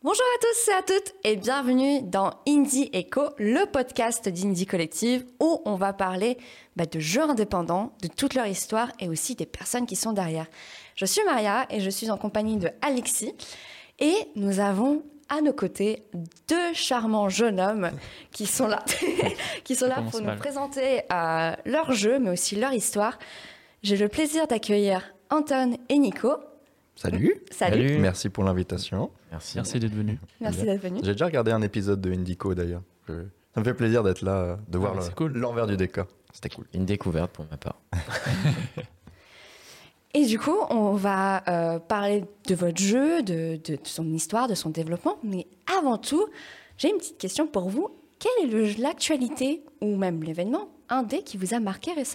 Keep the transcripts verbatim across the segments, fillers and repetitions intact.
Bonjour à tous et à toutes et bienvenue dans Indie Echo, le podcast d'Indie Collective où on va parler bah, de jeux indépendants, de toute leur histoire et aussi des personnes qui sont derrière. Je suis Maria et je suis en compagnie de Alexis et nous avons à nos côtés deux charmants jeunes hommes qui sont là, qui sont là pour nous mal. présenter euh, leur jeu mais aussi leur histoire. J'ai le plaisir d'accueillir Anton et Nico. Salut. Salut. Salut. Merci pour l'invitation. Merci, Merci d'être venu. Merci d'être venu. J'ai déjà regardé un épisode de Indico d'ailleurs. Je... Ça me fait plaisir d'être là, de voir ah, le... cool. l'envers du décor. C'était cool. Une découverte pour ma part. Et du coup, on va euh, parler de votre jeu, de, de, de son histoire, de son développement. Mais avant tout, j'ai une petite question pour vous. Quelle est le, l'actualité ou même l'événement indé qui vous a marqué récemment ?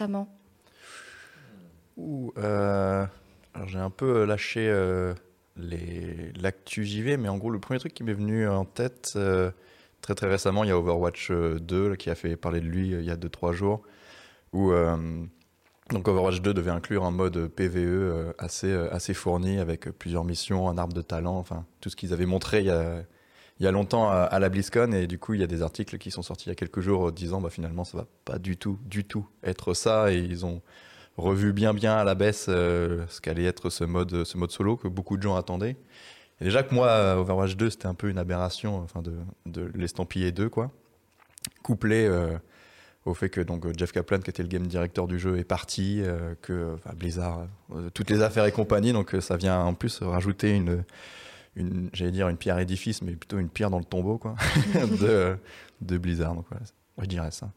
Ouh, euh... Alors, j'ai un peu lâché euh, les... l'actu J V, mais en gros, le premier truc qui m'est venu en tête, euh, très très récemment, il y a Overwatch deux là, qui a fait parler de lui euh, il y a deux trois jours, où euh, donc Overwatch deux devait inclure un mode P V E euh, assez, euh, assez fourni, avec plusieurs missions, un arbre de talent, enfin tout ce qu'ils avaient montré il y a, il y a longtemps à, à la BlizzCon, et du coup, il y a des articles qui sont sortis il y a quelques jours euh, disant bah, finalement, ça va pas du tout, du tout être ça, et ils ont revu bien bien à la baisse euh, ce qu'allait être ce mode, ce mode solo que beaucoup de gens attendaient. Et déjà que moi, Overwatch deux, c'était un peu une aberration enfin de, de l'estampiller deux, quoi. Couplé euh, au fait que donc, Jeff Kaplan, qui était le game director du jeu, est parti, euh, que enfin, Blizzard, euh, toutes les affaires et compagnie, donc ça vient en plus rajouter une, une, j'allais dire une pierre édifice, mais plutôt une pierre dans le tombeau, quoi, de, de Blizzard. Donc, ouais, je dirais ça.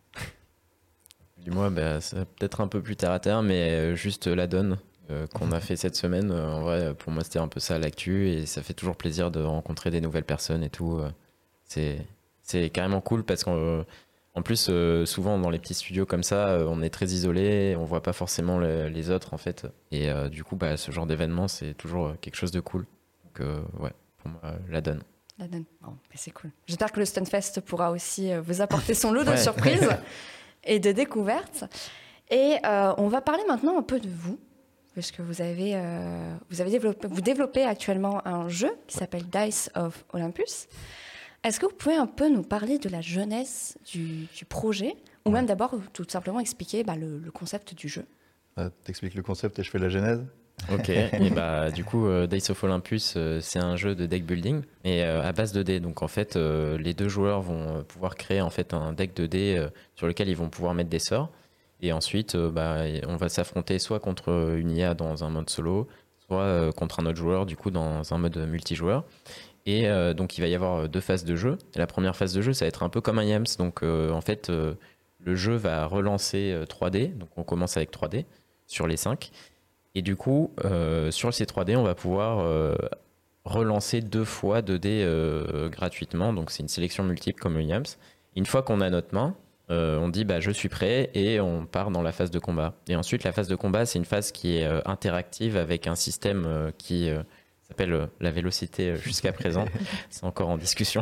Dis-moi, bah, c'est peut-être un peu plus terre à terre, mais juste la donne euh, qu'on a fait cette semaine. Euh, en vrai, pour moi, c'était un peu ça l'actu, et ça fait toujours plaisir de rencontrer des nouvelles personnes et tout. Euh, c'est, c'est carrément cool parce qu'en euh, en plus, euh, souvent dans les petits studios comme ça, euh, on est très isolé, on voit pas forcément le, les autres en fait. Et euh, du coup, bah, ce genre d'événement, c'est toujours quelque chose de cool. Donc, euh, ouais, pour moi, la donne. La donne. Bon, mais c'est cool. J'espère que le Stunfest pourra aussi vous apporter son lot de ouais. surprises. Et de découvertes. Et euh, on va parler maintenant un peu de vous, parce que vous avez, euh, vous avez développé, vous développez actuellement un jeu qui s'appelle Dice of Olympus. Est-ce que vous pouvez un peu nous parler de la jeunesse du, du projet, ou même d'abord tout simplement expliquer bah, le, le concept du jeu ? euh, T'expliques le concept et je fais la genèse. Ok, et bah du coup euh, Dice of Olympus euh, c'est un jeu de deck building et euh, à base de dés. Donc en fait euh, les deux joueurs vont pouvoir créer en fait un deck de dés euh, sur lequel ils vont pouvoir mettre des sorts, et ensuite euh, bah, on va s'affronter soit contre une I A dans un mode solo, soit euh, contre un autre joueur du coup dans un mode multijoueur. Et euh, donc il va y avoir deux phases de jeu. Et la première phase de jeu ça va être un peu comme un Yams, donc euh, en fait euh, le jeu va relancer euh, trois dés, donc on commence avec trois dés sur les cinq. Et du coup, euh, sur ces trois dés, on va pouvoir euh, relancer deux fois deux dés euh, gratuitement. Donc, c'est une sélection multiple comme le Yams. Une fois qu'on a notre main, euh, on dit bah, « je suis prêt » et on part dans la phase de combat. Et ensuite, la phase de combat, c'est une phase qui est euh, interactive avec un système euh, qui euh, s'appelle euh, la vélocité jusqu'à présent. C'est encore en discussion.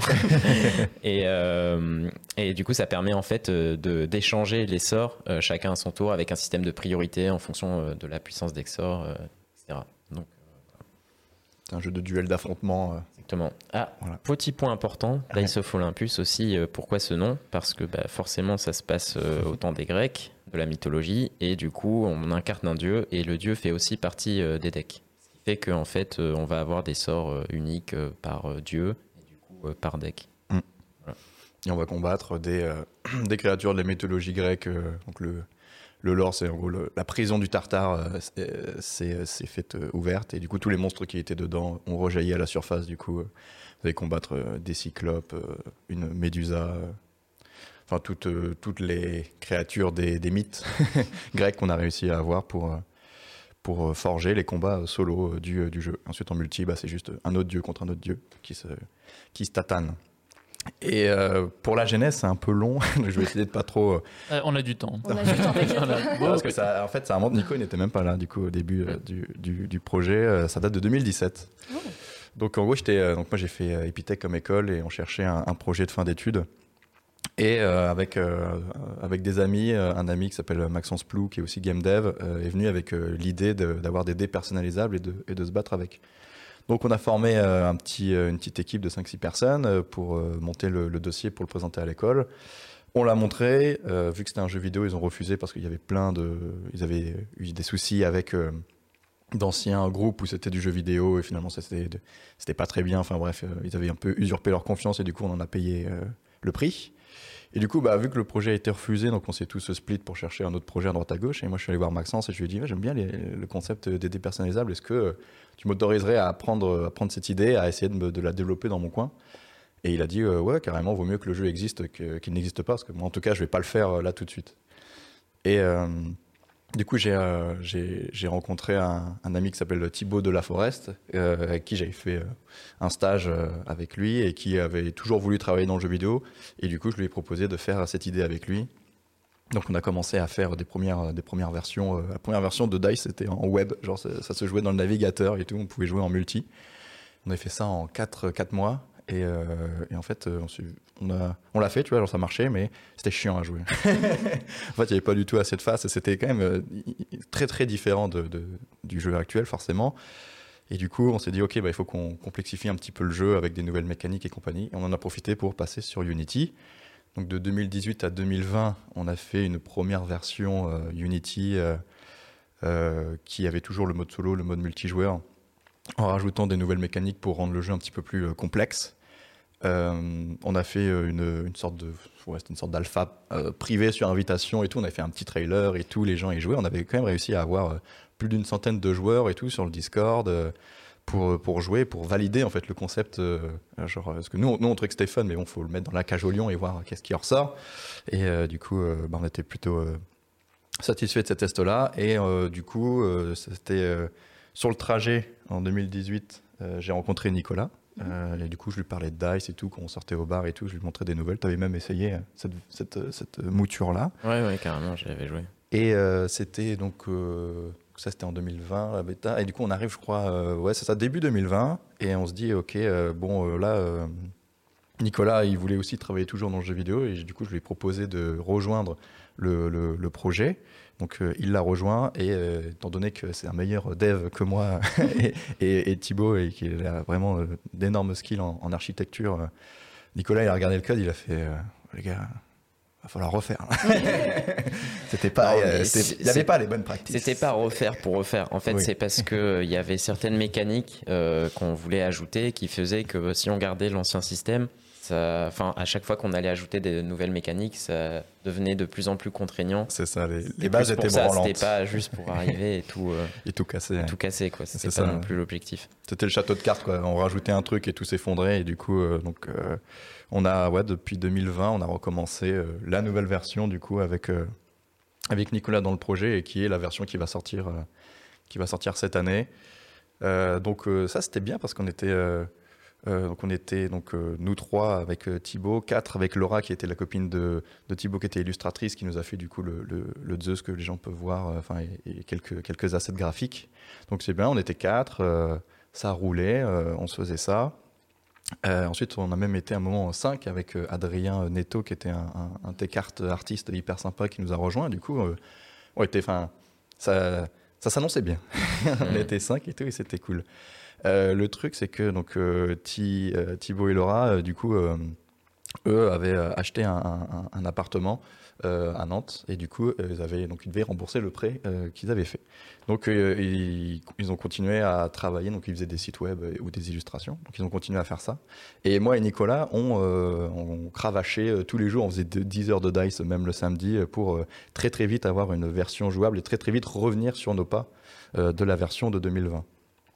et, euh, et du coup, ça permet en fait euh, de, d'échanger les sorts, euh, chacun à son tour, avec un système de priorité en fonction euh, de la puissance des sorts, euh, et cetera. Donc, euh, c'est un jeu de duel d'affrontement. Euh... Exactement. Ah, voilà. Petit point important, Dice of Olympus aussi, euh, pourquoi ce nom ? Parce que bah, forcément, ça se passe euh, au temps des Grecs, de la mythologie, et du coup, on incarne un dieu, et le dieu fait aussi partie euh, des decks. Fait qu'en en fait, euh, on va avoir des sorts euh, uniques euh, par euh, dieu et du coup euh, par deck. Mm. Voilà. Et on va combattre des, euh, des créatures de la mythologie grecque. Euh, donc le, le lore, c'est en gros le, la prison du Tartare, euh, c'est, c'est, c'est faite euh, ouverte, et du coup tous les monstres qui étaient dedans ont rejailli à la surface. Du coup, euh, vous allez combattre euh, des cyclopes, euh, une médusa, euh, enfin toutes, euh, toutes les créatures des, des mythes grecs qu'on a réussi à avoir pour euh, pour forger les combats solo du, du jeu. Ensuite, en multi, bah, c'est juste un autre dieu contre un autre dieu qui se, qui se tatane. Et euh, pour la genèse, c'est un peu long. Je vais essayer de pas trop... Euh, on a du temps. On a du temps, t'inquiète pas. Parce que ça, en fait, ça remonte... Nico n'était même pas là, du coup, au début euh, du, du, du projet. Ça date de deux mille dix-sept. Oh. Donc, en gros, j'étais, euh, donc moi, j'ai fait euh, Epitech comme école, et on cherchait un, un projet de fin d'études. Et euh, avec, euh, avec des amis, euh, un ami qui s'appelle Maxence Plou, qui est aussi game dev, euh, est venu avec euh, l'idée de, d'avoir des dés personnalisables et de, et de se battre avec. Donc on a formé euh, un petit, euh, une petite équipe de cinq six personnes euh, pour euh, monter le, le dossier, pour le présenter à l'école. On l'a montré, euh, vu que c'était un jeu vidéo, ils ont refusé parce qu'il y avait plein de... Ils avaient eu des soucis avec euh, d'anciens groupes où c'était du jeu vidéo et finalement ça, c'était, c'était pas très bien. Enfin bref, euh, ils avaient un peu usurpé leur confiance et du coup on en a payé euh, le prix. Et du coup, bah, vu que le projet a été refusé, donc on s'est tous split pour chercher un autre projet à droite à gauche. Et moi je suis allé voir Maxence et je lui ai dit, ouais, j'aime bien les, le concept des dés personnalisables, est-ce que tu m'autoriserais à prendre, à prendre cette idée, à essayer de, me, de la développer dans mon coin? Et il a dit, euh, ouais, carrément, vaut mieux que le jeu existe que, qu'il n'existe pas, parce que moi, en tout cas, je vais pas le faire euh, là tout de suite. Et euh, du coup, j'ai, euh, j'ai, j'ai rencontré un, un ami qui s'appelle Thibaut de la Forest, euh, avec qui j'avais fait euh, un stage euh, avec lui et qui avait toujours voulu travailler dans le jeu vidéo. Et du coup, je lui ai proposé de faire cette idée avec lui. Donc, on a commencé à faire des premières, des premières versions. Euh, la première version de Dice, c'était en web, genre ça, ça se jouait dans le navigateur et tout, on pouvait jouer en multi. On a fait ça en quatre mois. Et, euh, et en fait, on, on, a, on l'a fait, tu vois, genre ça marchait, mais c'était chiant à jouer. En fait, il n'y avait pas du tout assez de face. C'était quand même euh, très très différent de, de, du jeu actuel, forcément. Et du coup, on s'est dit, ok, bah, il faut qu'on complexifie un petit peu le jeu avec des nouvelles mécaniques et compagnie. Et on en a profité pour passer sur Unity. Donc de deux mille dix-huit à deux mille vingt, on a fait une première version euh, Unity euh, euh, qui avait toujours le mode solo, le mode multijoueur, en rajoutant des nouvelles mécaniques pour rendre le jeu un petit peu plus euh, complexe. Euh, on a fait une, une sorte de, ouais, c'était une sorte d'alpha euh, privé sur invitation et tout. On a fait un petit trailer et tout, les gens y jouaient. On avait quand même réussi à avoir euh, plus d'une centaine de joueurs et tout sur le Discord euh, pour, pour jouer, pour valider en fait le concept. Euh, genre, parce que nous, nous on trouvait que c'était fun, mais bon, faut le mettre dans la cage au lion et voir qu'est-ce qui en ressort. Et euh, du coup, euh, bah, on était plutôt euh, satisfait de ces tests-là. Et euh, du coup, euh, c'était euh, sur le trajet en deux mille dix-huit, euh, j'ai rencontré Nicolas. Euh, et du coup, je lui parlais de Dice et tout, quand on sortait au bar et tout, je lui montrais des nouvelles. Tu avais même essayé cette, cette, cette mouture-là. Ouais, ouais, carrément, je l'avais joué. Et euh, c'était donc, euh, ça c'était en deux mille vingt, la bêta. Et du coup, on arrive, je crois, euh, ouais, c'est ça, début deux mille vingt. Et on se dit, ok, euh, bon, euh, là, euh, Nicolas, il voulait aussi travailler toujours dans le jeu vidéo. Et du coup, je lui ai proposé de rejoindre le, le, le projet. Donc euh, il l'a rejoint et euh, étant donné que c'est un meilleur dev que moi et, et, et Thibaut et qu'il a vraiment euh, d'énormes skills en, en architecture, euh, Nicolas il a regardé le code, il a fait euh, les gars, va falloir refaire. C'était pas, Non, euh, c'était, il n'y avait pas les bonnes pratiques. C'était pas refaire pour refaire. En fait, oui. C'est parce que il y avait certaines mécaniques euh, qu'on voulait ajouter qui faisaient que si on gardait l'ancien système, ça, enfin, à chaque fois qu'on allait ajouter des nouvelles mécaniques, ça devenait de plus en plus contraignant. C'est ça, les, les bases étaient ça, branlantes. C'était pas juste pour arriver et tout, euh, et tout casser. Et tout casser, quoi. C'était c'est pas ça, non plus l'objectif. C'était le château de cartes, quoi. On rajoutait un truc et tout s'effondrait. Et du coup, euh, donc, euh, on a, ouais, depuis deux mille vingt, on a recommencé euh, la nouvelle version, du coup, avec, euh, avec Nicolas dans le projet et qui est la version qui va sortir, euh, qui va sortir cette année. Euh, donc, euh, ça, c'était bien parce qu'on était. Euh, Euh, donc on était donc euh, nous trois avec euh, Thibaut, quatre avec Laura qui était la copine de, de Thibaut qui était illustratrice, qui nous a fait du coup le, le, le Zeus que les gens peuvent voir, enfin euh, et, et quelques quelques assets graphiques. Donc c'est bien, on était quatre, euh, ça roulait, euh, on se faisait ça. Euh, ensuite on a même été un moment en cinq avec euh, Adrien Netto qui était un, un, un tech art artiste hyper sympa qui nous a rejoint. Du coup euh, on était, enfin ça ça s'annonçait bien. On était cinq et tout et c'était cool. Euh, le truc, c'est que donc, euh, Thi, euh, Thibaut et Laura, euh, du coup, euh, eux avaient euh, acheté un, un, un appartement euh, à Nantes et du coup, euh, ils, avaient, donc, ils devaient rembourser le prêt euh, qu'ils avaient fait. Donc, euh, ils, ils ont continué à travailler, donc ils faisaient des sites web ou des illustrations. Donc, ils ont continué à faire ça. Et moi et Nicolas, on, euh, on cravaché euh, tous les jours, on faisait dix heures de dice, même le samedi, pour euh, très très vite avoir une version jouable et très très vite revenir sur nos pas euh, de la version de deux mille vingt.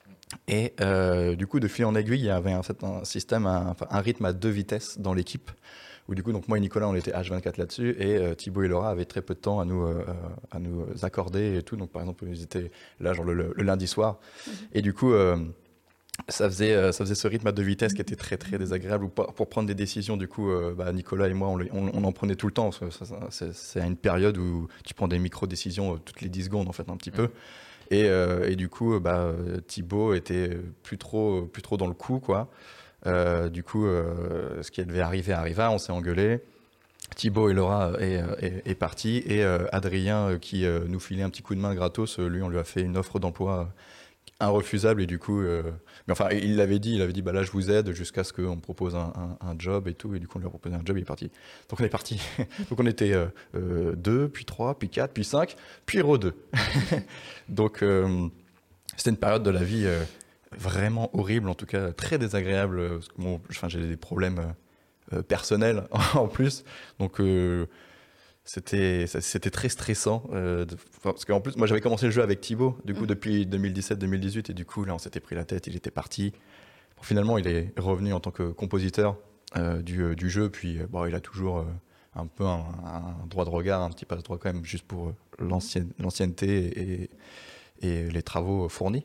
Et euh, du coup, de fil en aiguille, il y avait en fait un système, un, enfin, un rythme à deux vitesses dans l'équipe. Où du coup, donc moi et Nicolas, on était H vingt-quatre là-dessus, et euh, Thibaut et Laura avaient très peu de temps à nous, euh, à nous accorder et tout. Donc par exemple, ils étaient là genre le, le, le lundi soir. Mmh. Et du coup, euh, ça faisait, euh, ça faisait ce rythme à deux vitesses qui était très très désagréable. Où pour, pour prendre des décisions, du coup, euh, bah, Nicolas et moi, on, on, on en prenait tout le temps. Parce que ça, ça, c'est, c'est à une période où tu prends des micro-décisions euh, toutes les dix secondes, en fait, un petit mmh. peu. Et, euh, et du coup, bah, Thibaut était plus trop, plus trop dans le coup, quoi. Euh, du coup, euh, ce qui devait arriver arriva, on s'est engueulé. Thibaut et Laura est, est, est parti et euh, Adrien, qui euh, nous filait un petit coup de main gratos, lui, on lui a fait une offre d'emploi irrefusable et du coup euh, mais enfin il l'avait dit il avait dit bah là je vous aide jusqu'à ce qu'on me propose un, un, un job et tout et du coup on lui a proposé un job et il est parti donc on est parti donc on était euh, euh, deux puis trois puis quatre puis cinq puis re deux donc euh, c'était une période de la vie euh, vraiment horrible en tout cas très désagréable parce que bon, enfin j'ai des problèmes euh, personnels en plus donc euh, C'était, c'était très stressant euh, de, parce qu'en plus moi j'avais commencé le jeu avec Thibaut du coup mmh. depuis deux mille dix-sept deux mille dix-huit et du coup là on s'était pris la tête, il était parti. Bon, finalement il est revenu en tant que compositeur euh, du, du jeu puis bon, il a toujours euh, un peu un, un droit de regard, un petit passe droit quand même juste pour l'ancienne, l'ancienneté et, et les travaux fournis.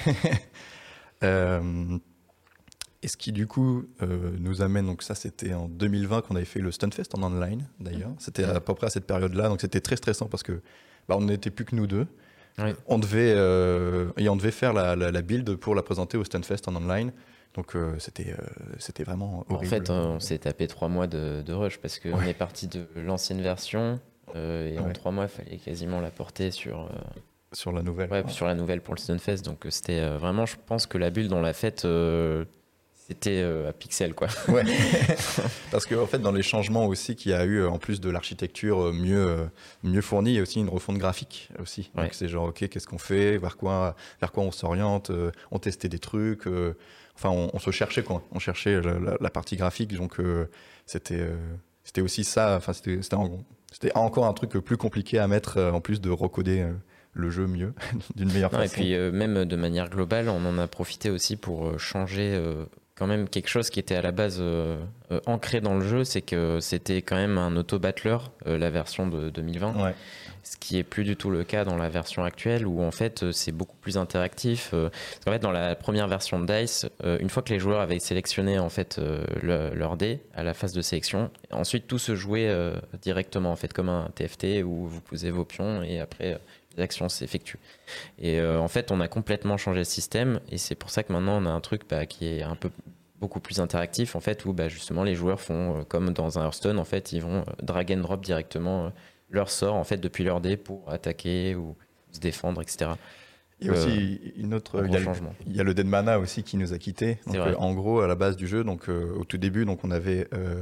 euh, Et ce qui du coup euh, nous amène, donc ça c'était en deux mille vingt qu'on avait fait le Stunfest en online d'ailleurs, c'était à peu près à cette période-là, donc c'était très stressant parce que bah, on n'était plus que nous deux, oui. on, devait, euh, et on devait faire la, la, la build pour la présenter au Stunfest en online, donc euh, c'était, euh, c'était vraiment horrible. En fait on s'est tapé trois mois de, de rush parce qu'on ouais. est parti de l'ancienne version euh, et ouais. en trois mois il fallait quasiment la porter sur... Euh... Sur la nouvelle. Ouais, ouais, sur la nouvelle pour le Stunfest, donc c'était euh, vraiment, je pense que la build on l'a faite... Euh, C'était euh, à pixel, quoi. Ouais. Parce qu'en en fait, dans les changements aussi qu'il y a eu, en plus de l'architecture mieux, mieux fournie, il y a aussi une refonte graphique aussi. Ouais. Donc c'est genre, ok, qu'est-ce qu'on fait, vers quoi, vers quoi on s'oriente, euh, on testait des trucs. Euh, enfin, on, on se cherchait, quoi. On cherchait la, la, la partie graphique. Donc euh, c'était, euh, c'était aussi ça. Enfin, c'était, c'était, en, c'était encore un truc plus compliqué à mettre, euh, en plus de recoder euh, le jeu mieux, d'une meilleure non, façon. Et puis euh, même de manière globale, on en a profité aussi pour changer... Euh, quand même quelque chose qui était à la base euh, euh, ancré dans le jeu, c'est que c'était quand même un auto-battler, euh, la version de deux mille vingt, ouais. Ce qui est plus du tout le cas dans la version actuelle où en fait euh, c'est beaucoup plus interactif. Euh, parce qu'en fait dans la première version de DICE, euh, une fois que les joueurs avaient sélectionné en fait euh, le, leur dé à la phase de sélection, ensuite tout se jouait euh, directement en fait comme un T F T où vous posez vos pions et après euh, les actions s'effectuent. Et euh, en fait on a complètement changé le système et c'est pour ça que maintenant on a un truc bah, qui est un peu beaucoup plus interactif en fait où bah, justement les joueurs font euh, comme dans un Hearthstone en fait ils vont euh, drag and drop directement euh, leur sort en fait depuis leur dé pour attaquer ou se défendre, et cetera. Il y a aussi euh, une autre il y a, changement. Le, il y a le Dead Mana aussi qui nous a quittés. Donc, euh, en gros à la base du jeu donc euh, au tout début donc on avait euh,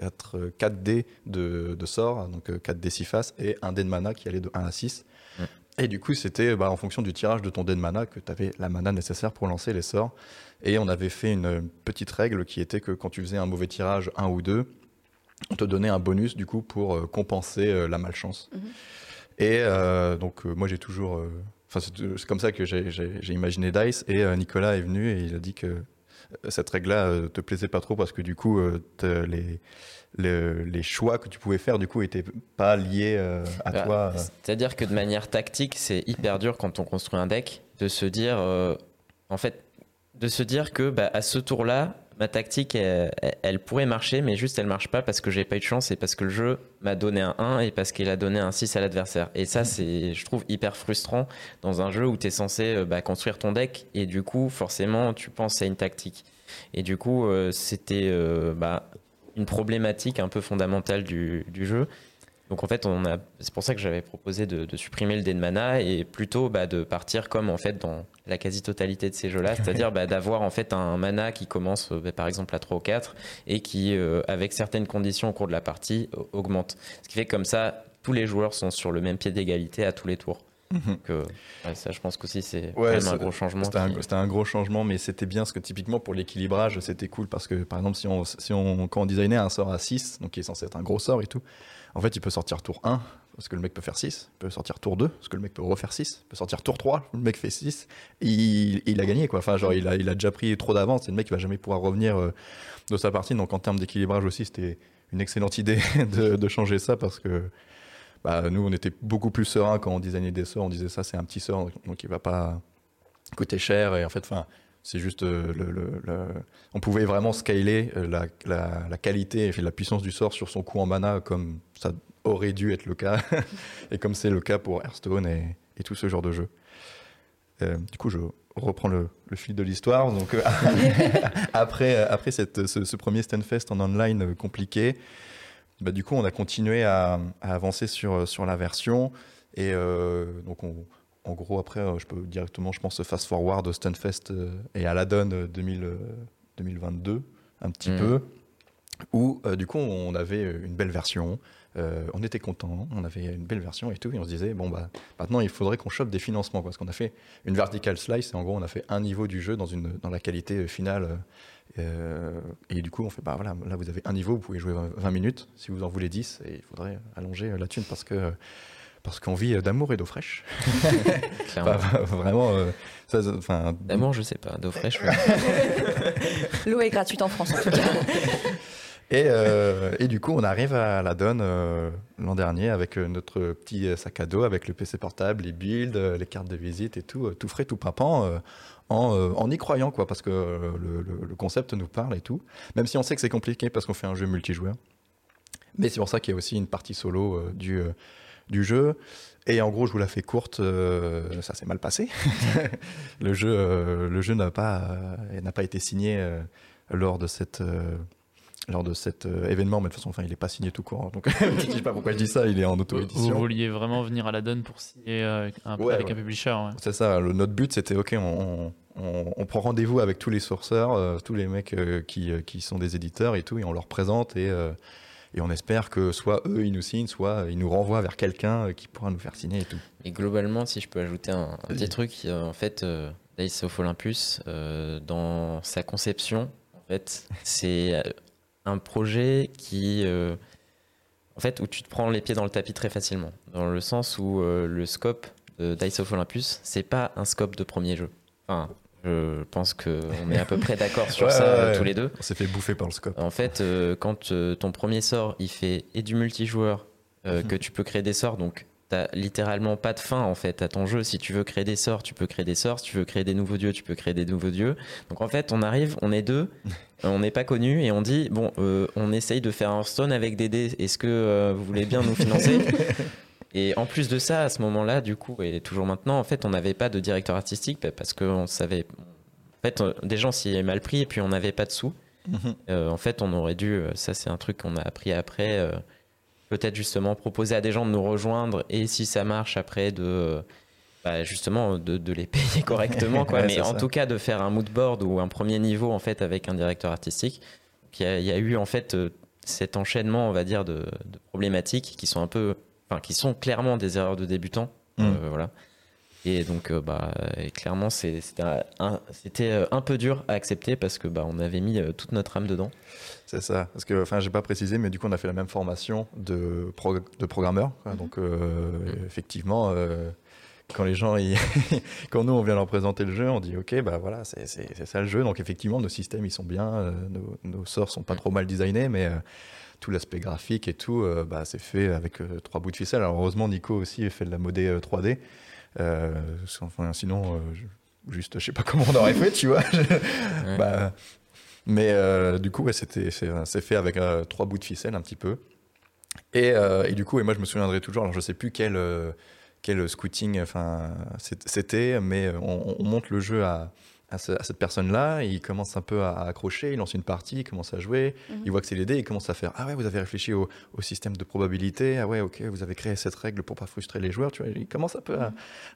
quatre dés de, de sorts donc euh, quatre dés six faces et un Dead Mana qui allait de un à six. Mm. Et du coup, c'était bah, en fonction du tirage de ton dé de mana que tu avais la mana nécessaire pour lancer les sorts. Et on avait fait une petite règle qui était que quand tu faisais un mauvais tirage, un ou deux, on te donnait un bonus du coup pour euh, compenser euh, la malchance. Mm-hmm. Et euh, donc, euh, moi, j'ai toujours. Euh, c'est, c'est comme ça que j'ai, j'ai, j'ai imaginé DICE. Et euh, Nicolas est venu et il a dit que cette règle-là euh, te plaisait pas trop parce que du coup, euh, les. Le, les choix que tu pouvais faire du coup étaient pas liés euh, à bah, toi. C'est-à-dire que de manière tactique, c'est hyper dur quand on construit un deck de se dire, euh, en fait, de se dire que bah, à ce tour-là, ma tactique, elle, elle pourrait marcher, mais juste elle marche pas parce que j'ai pas eu de chance et parce que le jeu m'a donné un un et parce qu'il a donné un six à l'adversaire. Et ça, c'est, je trouve, hyper frustrant dans un jeu où tu es censé bah, construire ton deck et du coup, forcément, tu penses à une tactique. Et du coup, euh, c'était euh, bah, une problématique un peu fondamentale du, du jeu. Donc en fait, on a, c'est pour ça que j'avais proposé de, de supprimer le dé de mana et plutôt bah, de partir comme en fait dans la quasi-totalité de ces jeux-là, c'est-à-dire bah, d'avoir en fait un mana qui commence bah, par exemple à trois ou quatre et qui, euh, avec certaines conditions au cours de la partie, augmente. Ce qui fait que comme ça, tous les joueurs sont sur le même pied d'égalité à tous les tours. Mm-hmm. Donc, euh, ouais, ça, je pense qu'aussi c'est ouais, quand même un gros changement. C'était, qui... un, c'était un gros changement, mais c'était bien parce que typiquement pour l'équilibrage, c'était cool parce que par exemple, si on, si on, quand on designait un sort à six, donc qui est censé être un gros sort et tout, en fait, il peut sortir tour un parce que le mec peut faire six, il peut sortir tour deux parce que le mec peut refaire six, il peut sortir tour trois, le mec fait six, et il, il a gagné quoi. Enfin, genre, il a, il a déjà pris trop d'avance et le mec il va jamais pouvoir revenir euh, de sa partie. Donc en termes d'équilibrage aussi, c'était une excellente idée de, de changer ça parce que. Bah, nous, on était beaucoup plus sereins quand on designait des sorts. On disait ça, c'est un petit sort, donc il va pas coûter cher. Et en fait, enfin, c'est juste euh, le, le, le... on pouvait vraiment scaler euh, la, la, la qualité et la puissance du sort sur son coût en mana, comme ça aurait dû être le cas, et comme c'est le cas pour Hearthstone et, et tout ce genre de jeu. Euh, du coup, je reprends le, le fil de l'histoire. Donc, euh, après, après cette, ce, ce premier Stunfest en online euh, compliqué. Bah, du coup, on a continué à, à avancer sur, sur la version et euh, donc on, en gros, après, euh, je peux directement, je pense, fast forward au Stunfest euh, et à la Donne euh, deux mille, euh, deux mille vingt-deux, un petit Mhm. peu, où euh, du coup, on avait une belle version. Euh, on était contents, on avait une belle version et tout, et on se disait, bon, bah, maintenant, il faudrait qu'on chope des financements, quoi, parce qu'on a fait une vertical slice, et en gros, on a fait un niveau du jeu dans, une, dans la qualité finale. Euh, et du coup, on fait, bah voilà, là, vous avez un niveau, vous pouvez jouer vingt minutes, si vous en voulez dix, et il faudrait allonger la thune, parce que parce qu'on vit d'amour et d'eau fraîche. Clairement. Enfin, vraiment, euh, ça, ça- enfin, D'amour, je sais pas. D'eau fraîche, ouais. L'eau est gratuite en France, en tout cas. Et, euh, et du coup, on arrive à la Donne euh, l'an dernier avec euh, notre petit sac à dos, avec le P C portable, les builds, euh, les cartes de visite et tout, euh, tout frais, tout pimpant, euh, en, euh, en y croyant, quoi, parce que euh, le, le- le concept nous parle et tout. Même si on sait que c'est compliqué parce qu'on fait un jeu multijoueur. Mais c'est pour ça qu'il y a aussi une partie solo euh, du, euh, du jeu. Et en gros, je vous la fais courte, euh, ça s'est mal passé. le jeu, euh, le jeu n'a pas, euh, n'a pas été signé euh, lors de cette. euh, lors de cet euh, événement, mais de toute façon, enfin, il n'est pas signé tout court. hein. Donc, je sais pas pourquoi je dis ça, il est en Vous auto-édition. vouliez vraiment venir à la Donne pour signer euh, un- Ouais, avec ouais. un publisher. Ouais. C'est ça, le- notre but, c'était, OK, on, on, on prend rendez-vous avec tous les sourceurs, euh, tous les mecs euh, qui, euh, qui sont des éditeurs et tout, et on leur présente, et, euh, et on espère que soit eux, ils nous signent, soit ils nous renvoient vers quelqu'un euh, qui pourra nous faire signer et tout. Et globalement, si je peux ajouter un, un Vas-y. petit truc, euh, en fait, euh, Dice of Olympus, euh, dans sa conception, en fait, c'est euh, un projet qui, euh, en fait, où tu te prends les pieds dans le tapis très facilement, dans le sens où euh, le scope de Dice of Olympus, c'est pas un scope de premier jeu. Enfin, je pense qu'on est à peu près d'accord sur Ouais, ça ouais, euh, ouais. tous les deux. On s'est fait bouffer par le scope. En fait, euh, quand euh, ton premier sort, il fait et du multijoueur, euh, Mhm. que tu peux créer des sorts, donc t'as littéralement pas de fin en fait à ton jeu. Si tu veux créer des sorts, tu peux créer des sorts. Si tu veux créer des nouveaux dieux, tu peux créer des nouveaux dieux. Donc en fait, on arrive, on est deux, on n'est pas connus et on dit bon, euh, on essaye de faire un Hearthstone avec des dés. Est-ce que euh, vous voulez bien nous financer? Et en plus de ça, à ce moment-là, du coup, et toujours maintenant, en fait, on n'avait pas de directeur artistique parce qu'on savait. En fait, euh, des gens s'y est mal pris et puis on n'avait pas de sous. Mhm. Euh, en fait, on aurait dû, euh, ça c'est un truc qu'on a appris après, euh, peut-être justement proposer à des gens de nous rejoindre et si ça marche après de, euh, bah, justement de, de les payer correctement, quoi. Ouais, Mais c'est en ça. tout cas de faire un mood board ou un premier niveau en fait avec un directeur artistique. Donc, Il y, a- il y a eu en fait euh, cet enchaînement, on va dire, de, de problématiques qui sont un peu, enfin qui sont clairement des erreurs de débutants, Mm. euh, voilà. Et donc, euh, bah, et clairement, c'est- c'était un, un- c'était, euh, un peu dur à accepter parce que bah, on avait mis euh, toute notre âme dedans. C'est ça, parce que, enfin, j'ai pas précisé, mais du coup, on a fait la même formation de, pro- de programmeur. quoi. Donc, euh, effectivement, euh, quand les gens, ils- quand nous, on vient leur présenter le jeu, on dit, OK, bah voilà, c'est c'est- c'est ça le jeu. Donc, effectivement, nos systèmes, ils sont bien, euh, nos, nos sorts sont pas trop mal designés, mais euh, tout l'aspect graphique et tout, euh, bah, c'est fait avec euh, trois bouts de ficelle. Alors, heureusement, Nico aussi fait de la modé euh, trois D. Euh, enfin, sinon, euh, je- juste, je sais pas comment on aurait fait, tu vois. Ouais. Bah, mais euh, du coup, ouais, c'était, c'est, c'est fait avec euh, trois bouts de ficelle un petit peu. Et, euh, et du coup, et moi je me souviendrai toujours, alors je sais plus quel, euh, quel scouting enfin, c'est- c'était, mais on, on monte le jeu à, à, ce- à cette personne-là, et il commence un peu à, à accrocher, il lance une partie, il commence à jouer, Mhm. il voit que c'est les dés, il commence à faire « Ah ouais, vous avez réfléchi au, au système de probabilité, ah ouais, ok, vous avez créé cette règle pour pas frustrer les joueurs. » Tu vois, il commence un peu à,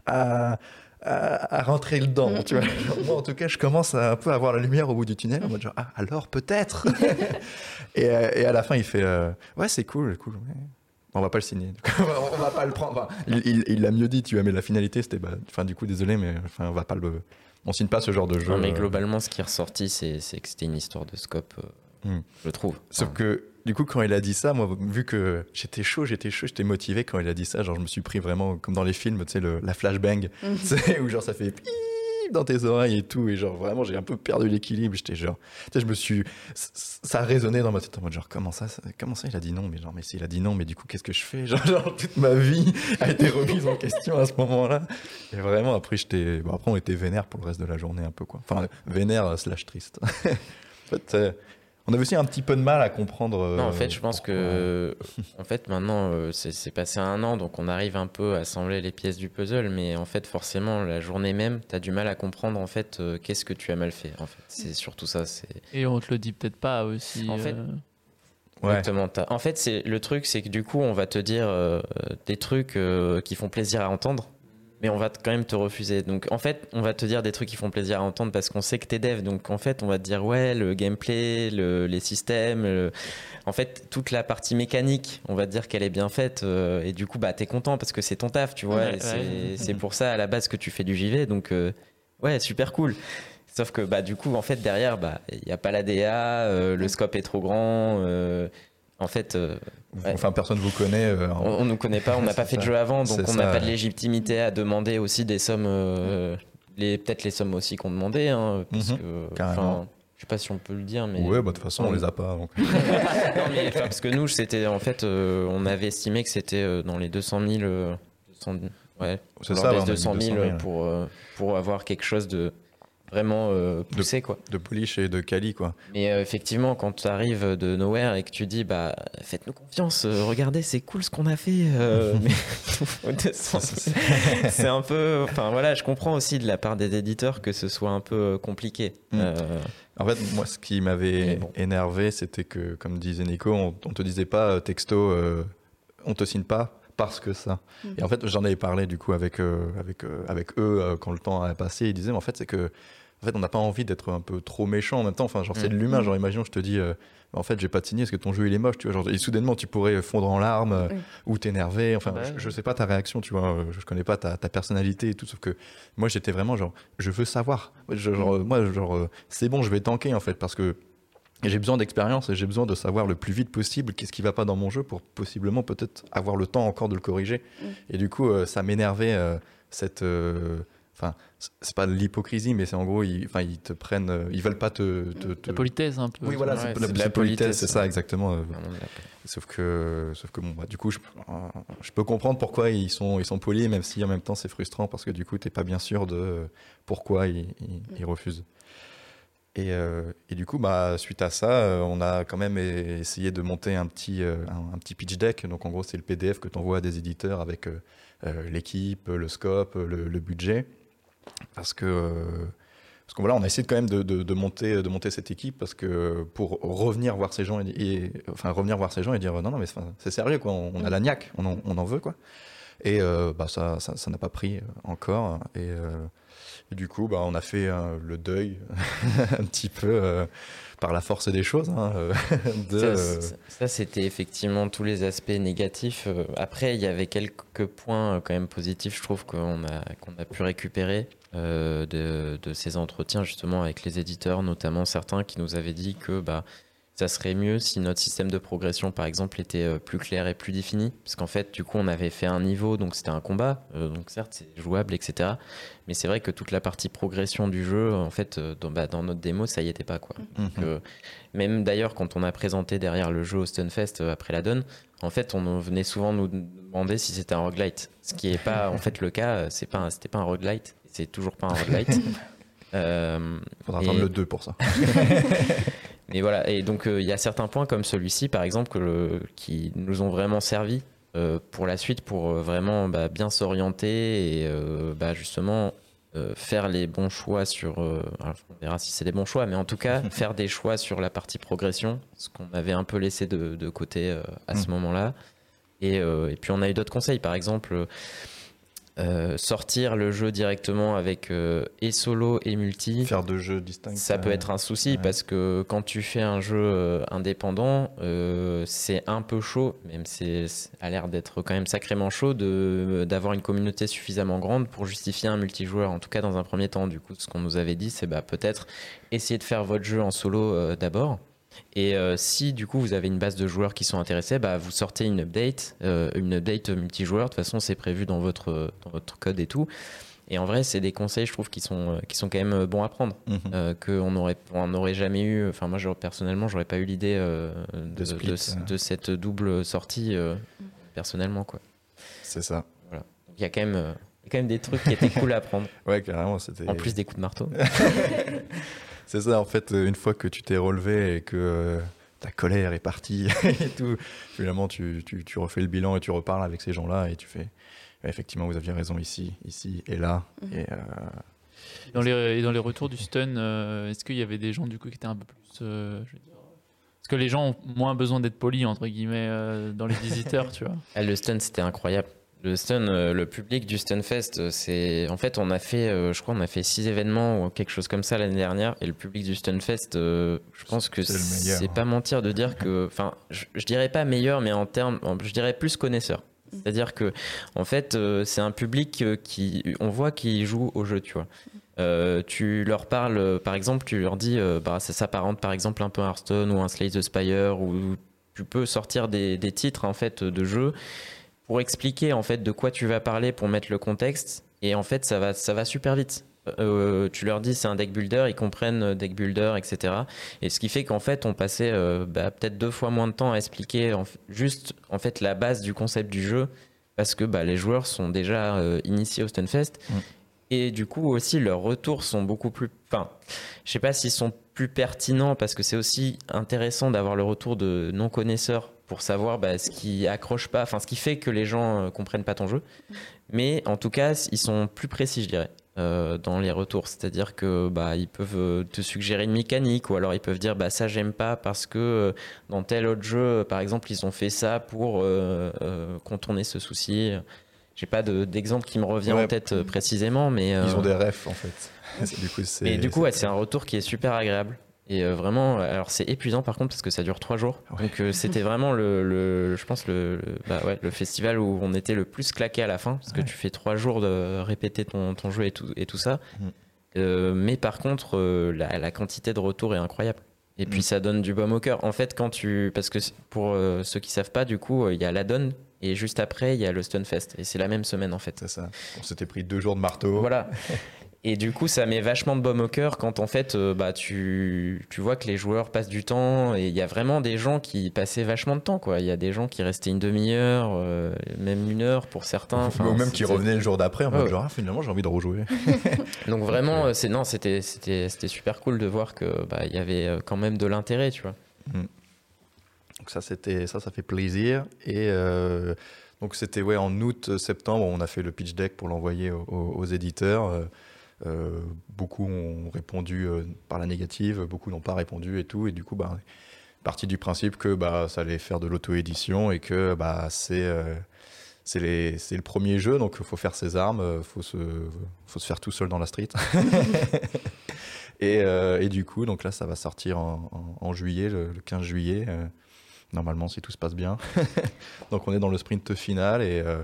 à, à- à rentrer dedans, Mhm. tu vois. Genre, moi, en tout cas, je commence à un peu avoir la lumière au bout du tunnel, en mode genre « Ah, alors peut-être !» et, euh, et à la fin, il fait euh, Ouais, c'est cool, cool. ouais. On va pas le signer. on va pas le prendre. Enfin, il, il- il l'a mieux dit, tu vois, mais la finalité, c'était, bah, enfin, du coup, désolé, mais enfin, on va pas le, on signe pas ce genre de jeu. Non, mais euh. globalement, ce qui est ressorti, c'est c'est que c'était une histoire de scope, euh, Hmm. je trouve. Sauf Enfin, que, du coup, quand il a dit ça, moi, vu que j'étais chaud, j'étais chaud, j'étais motivé quand il a dit ça, genre, je me suis pris vraiment, comme dans les films, tu sais, le- la flashbang, Mhm. tu sais, où genre, ça fait pip dans tes oreilles et tout, et genre, vraiment, j'ai un peu perdu l'équilibre, j'étais genre, tu sais, je me suis, c- ça a résonné dans ma tête, en mode genre, comment ça, ça- comment ça, il a dit non, mais genre, mais s'il a dit non, mais du coup, qu'est-ce que je fais? Genre, genre, toute ma vie a été remise en question à ce moment-là. Et vraiment, après, j'étais, bon, après, on était vénère pour le reste de la journée, un peu, quoi. Enfin, vénère euh, slash triste. En fait, euh, on avait aussi un petit peu de mal à comprendre. euh, Non, en fait, je pense pourquoi. que, en fait, maintenant, euh, c'est c'est passé un an, donc on arrive un peu à assembler les pièces du puzzle, mais en fait, forcément, la journée même, t'as du mal à comprendre, en fait, euh, qu'est-ce que tu as mal fait. En fait, c'est surtout ça. C'est Et on te le dit peut-être pas aussi. En fait, euh, Ouais. exactement. t'as- En fait, c'est le truc, c'est que du coup, on va te dire euh, des trucs euh, qui font plaisir à entendre. mais on va quand même te refuser. Donc en fait, on va te dire des trucs qui font plaisir à entendre parce qu'on sait que t'es dev. Donc en fait, on va te dire ouais, le gameplay, le, les systèmes, le... en fait, toute la partie mécanique, on va te dire qu'elle est bien faite. Euh, et du coup, bah, t'es content parce que c'est ton taf, tu vois. Ouais, et c'est, ouais. c'est pour ça à la base que tu fais du J V. Donc euh, ouais, super cool. Sauf que bah, du coup, en fait, derrière, bah, il n'y a pas la D A, euh, le scope est trop grand. Euh, en fait. Euh, Ouais. Enfin, personne vous connaît. Euh, en... On ne nous connaît pas, on n'a C'est pas fait de ça. jeu avant, donc C'est on n'a ça, pas de ouais. légitimité à demander aussi des sommes, euh, les, peut-être les sommes aussi qu'on demandait, hein, parce Mhm, que, carrément. enfin, je sais pas si on peut le dire, mais Ouais, bah, de toute façon, on les a pas. Donc... non, mais enfin, parce que nous, c'était en fait, euh, on avait estimé que c'était euh, dans les deux cent mille, euh, deux cents, ouais, C'est on leur ça, baisse on a mis deux cent mille deux cent mille, pour euh, pour avoir quelque chose de vraiment euh, poussé, quoi. De polish et de quali, quoi. Mais euh, effectivement, quand tu arrives de nowhere et que tu dis, bah, faites-nous confiance, euh, regardez, c'est cool ce qu'on a fait. Euh, mais deux cents, c'est, c'est un peu. Enfin voilà, je comprends aussi de la part des éditeurs que ce soit un peu compliqué. Mm. Euh, En fait, moi, ce qui m'avait Mais bon. énervé, c'était que, comme disait Nico, on, on te disait pas euh, texto, euh, on te signe pas parce que ça. Mhm. Et en fait, j'en avais parlé du coup avec euh, avec euh, avec eux euh, quand le temps a passé. Ils disaient, mais en fait, c'est que en fait, on n'a pas envie d'être un peu trop méchant en même temps. Enfin, genre, c'est de Mhm. l'humain. Genre, imaginons, je te dis, euh, en fait, j'ai pas de signé parce que ton jeu il est moche, tu vois. Genre, et soudainement, tu pourrais fondre en larmes euh, Oui. ou t'énerver. Enfin, Bah je, ouais. je sais pas ta réaction, tu vois. euh, Je connais pas ta, ta personnalité et tout. Sauf que moi, j'étais vraiment genre, je veux savoir. Je- genre, euh, moi, genre, euh, c'est bon, je vais tanker en fait parce que j'ai besoin d'expérience et j'ai besoin de savoir le plus vite possible qu'est-ce qui va pas dans mon jeu pour possiblement peut-être avoir le temps encore de le corriger. Mm. Et du coup, euh, ça m'énervait euh, cette. euh, Enfin, c- c'est pas de l'hypocrisie, mais c'est en gros, ils, enfin, ils te prennent, euh, ils veulent pas te. te, te- La politesse un peu. Oui, voilà, Ouais, c'est, c'est la, de la c'est politesse, politesse, c'est ça ouais. exactement. euh, vraiment de la- Sauf que, sauf que bon, bah, du coup, je, euh, je peux comprendre pourquoi ils sont, ils sont polis, même si en même temps c'est frustrant parce que du coup, t'es pas bien sûr de euh, pourquoi ils, ils, ils refusent. Et, euh, et du coup, bah, suite à ça, euh, on a quand même e- essayé de monter un petit, euh, un, un petit pitch deck. Donc en gros, c'est le P D F que tu envoies à des éditeurs avec euh, euh, l'équipe, le scope, le, le budget. Parce que, euh, parce que voilà, on a essayé quand même de, de, de monter, de monter cette équipe parce que pour revenir voir ces gens et, et- enfin revenir voir ces gens et dire non non mais c'est, c'est sérieux quoi, on, on a la niaque, on en, on en veut quoi. Et euh, bah ça, ça, ça n'a pas pris encore. Et, euh, et du coup, bah, on a fait euh, le deuil un petit peu euh, par la force des choses. Hein, euh, de, Ça, euh, ça, ça, c'était effectivement tous les aspects négatifs. Euh, Après, il y avait quelques points euh, quand même positifs, je trouve, qu'on a, qu'on a pu récupérer euh, de, de ces entretiens justement avec les éditeurs, notamment certains qui nous avaient dit que bah, ça serait mieux si notre système de progression, par exemple, était euh, plus clair et plus défini. Parce qu'en fait, du coup, on avait fait un niveau, donc c'était un combat. Euh, donc certes, c'est jouable, et cetera. Mais c'est vrai que toute la partie progression du jeu, en fait, euh, dans, bah, dans notre démo, ça y était pas, quoi. mhm. Donc, euh, même d'ailleurs, quand on a présenté derrière le jeu au Stunfest euh, après la donne, en fait, on venait souvent nous demander si c'était un roguelite. Ce qui n'est pas, en fait, le cas. euh, C'est pas, un- c'était pas un roguelite. C'est toujours pas un roguelite. Euh, Faudra et- attendre le deux pour ça. mais voilà, et donc euh, il y a certains points comme celui-ci, par exemple, que le- qui nous ont vraiment servi euh, pour la suite, pour euh, vraiment bah, bien s'orienter et euh, bah, justement euh, faire les bons choix sur... euh, alors, on verra si c'est des bons choix, mais en tout cas, faire des choix sur la partie progression, ce qu'on avait un peu laissé de, de côté euh, à ce Mm. moment-là. Et, euh, et puis on a eu d'autres conseils, par exemple... euh, sortir le jeu directement avec euh, et solo et multi. Faire deux jeux distincts. Ça peut euh, être un souci ouais. parce que quand tu fais un jeu euh, indépendant, euh, c'est un peu chaud, même c'est c'est- a l'air d'être quand même sacrément chaud de d'avoir une communauté suffisamment grande pour justifier un multijoueur. En tout cas, dans un premier temps, du coup, ce qu'on nous avait dit, c'est bah peut-être essayer de faire votre jeu en solo euh, d'abord. Et euh, si du coup vous avez une base de joueurs qui sont intéressés, bah, vous sortez une update, euh, une update multijoueur. De toute façon, c'est prévu dans votre dans votre code et tout. Et en vrai, c'est des conseils, je trouve, qui sont, qui sont quand même bons à prendre. Mhm. Euh, qu'on n'aurait on n'aurait jamais eu. Enfin, moi, j'aurais- personnellement, j'aurais pas eu l'idée euh, de, De split, de, euh. de cette double sortie, euh, personnellement. Quoi. C'est ça. Donc, il y a quand même. euh, il y a quand même des trucs qui étaient cool à prendre, Ouais, carrément. C'était... en plus des coups de marteau. C'est ça, en fait, une fois que tu t'es relevé et que euh, ta colère est partie et tout, finalement, tu, tu, tu refais le bilan et tu reparles avec ces gens-là et tu fais, ouais, effectivement, vous aviez raison ici, ici et là. Mhm. Et, euh, Dans les, et dans les retours du stun, euh, est-ce qu'il y avait des gens du coup qui étaient un peu plus. euh, je veux dire, parce que les gens ont moins besoin d'être polis, entre guillemets, euh, dans les visiteurs, tu vois. Ah, le stun, c'était incroyable. Le Stun, euh, le public du Stunfest, c'est en fait on a fait, euh, je crois on a fait six événements ou quelque chose comme ça l'année dernière et le public du Stunfest, euh, je pense que C'est le meilleur, c'est hein. pas mentir de dire que, enfin, je, je dirais pas meilleur, mais en termes, je dirais plus connaisseur. C'est-à-dire que en fait euh, c'est un public euh, qui, on voit qui joue au jeu, tu vois. Euh, tu leur parles, euh, par exemple, tu leur dis, euh, bah ça s'apparente par exemple un peu à Hearthstone ou un Slay the Spire où tu peux sortir des, des titres en fait de jeux pour expliquer en fait de quoi tu vas parler pour mettre le contexte et en fait ça va ça va super vite. Euh, tu leur dis c'est un deck builder, ils comprennent deck builder, et cetera. Et ce qui fait qu'en fait on passait euh, bah, peut-être deux fois moins de temps à expliquer en f- juste en fait la base du concept du jeu parce que bah, les joueurs sont déjà euh, initiés au Stunfest Mm. et du coup aussi leurs retours sont beaucoup plus, enfin je sais pas s'ils sont plus pertinents parce que c'est aussi intéressant d'avoir le retour de non connaisseurs pour savoir bah, ce qui accroche pas, enfin ce qui fait que les gens euh, comprennent pas ton jeu. Mais en tout cas, ils sont plus précis, je dirais, euh, dans les retours. C'est-à-dire que bah ils peuvent euh, te suggérer une mécanique ou alors ils peuvent dire bah ça j'aime pas parce que euh, dans tel autre jeu, euh, par exemple, ils ont fait ça pour euh, euh, contourner ce souci. J'ai pas de- d'exemple qui me revient Ouais. en tête euh, précisément, mais euh, Ils ont des refs en fait. C'est- du coup, c'est. et du coup, ouais, c'est un retour qui est super agréable. Et euh, vraiment, alors c'est épuisant par contre parce que ça dure trois jours. Ouais. Donc euh, c'était vraiment le, le- je pense le, le- bah ouais, le festival où on était le plus claqué à la fin parce que Ouais. tu fais trois jours de répéter ton, ton jeu et tout, et tout ça. Mm. Euh, mais par contre, euh, la, la quantité de retours est incroyable. Et puis Mm. ça donne du baume au cœur. En fait, quand tu, parce que pour euh, ceux qui savent pas, du coup, il y a l'Addon et juste après il y a le Stunfest et c'est la même semaine en fait. C'est ça. On s'était pris deux jours de marteau. Voilà. Et du coup, ça met vachement de baume au cœur quand en fait, euh, bah, tu, tu vois que les joueurs passent du temps et il y a vraiment des gens qui passaient vachement de temps, quoi. Il y a des gens qui restaient une demi-heure, euh, même une heure pour certains. Enfin, Ou même qui c'était- revenaient le jour d'après en mode Ouais. genre ah, finalement j'ai envie de rejouer. Donc vraiment, euh, c'est non, c'était c'était c'était super cool de voir que bah, il y avait euh, quand même de l'intérêt, tu vois. Donc ça c'était ça ça fait plaisir et euh, donc c'était ouais en août septembre on a fait le pitch deck pour l'envoyer aux, aux- aux éditeurs. Euh, euh, beaucoup ont répondu euh, par la négative, beaucoup n'ont pas répondu et tout et du coup bah parti du principe que bah ça allait faire de l'auto-édition et que bah c'est euh, c'est les c'est le premier jeu donc il faut faire ses armes, euh, faut se faut se faire tout seul dans la street. et, euh, et du coup donc là ça va sortir en, en- en juillet le, le quinze juillet. euh, Normalement, si tout se passe bien. Donc, on est dans le sprint final et, euh,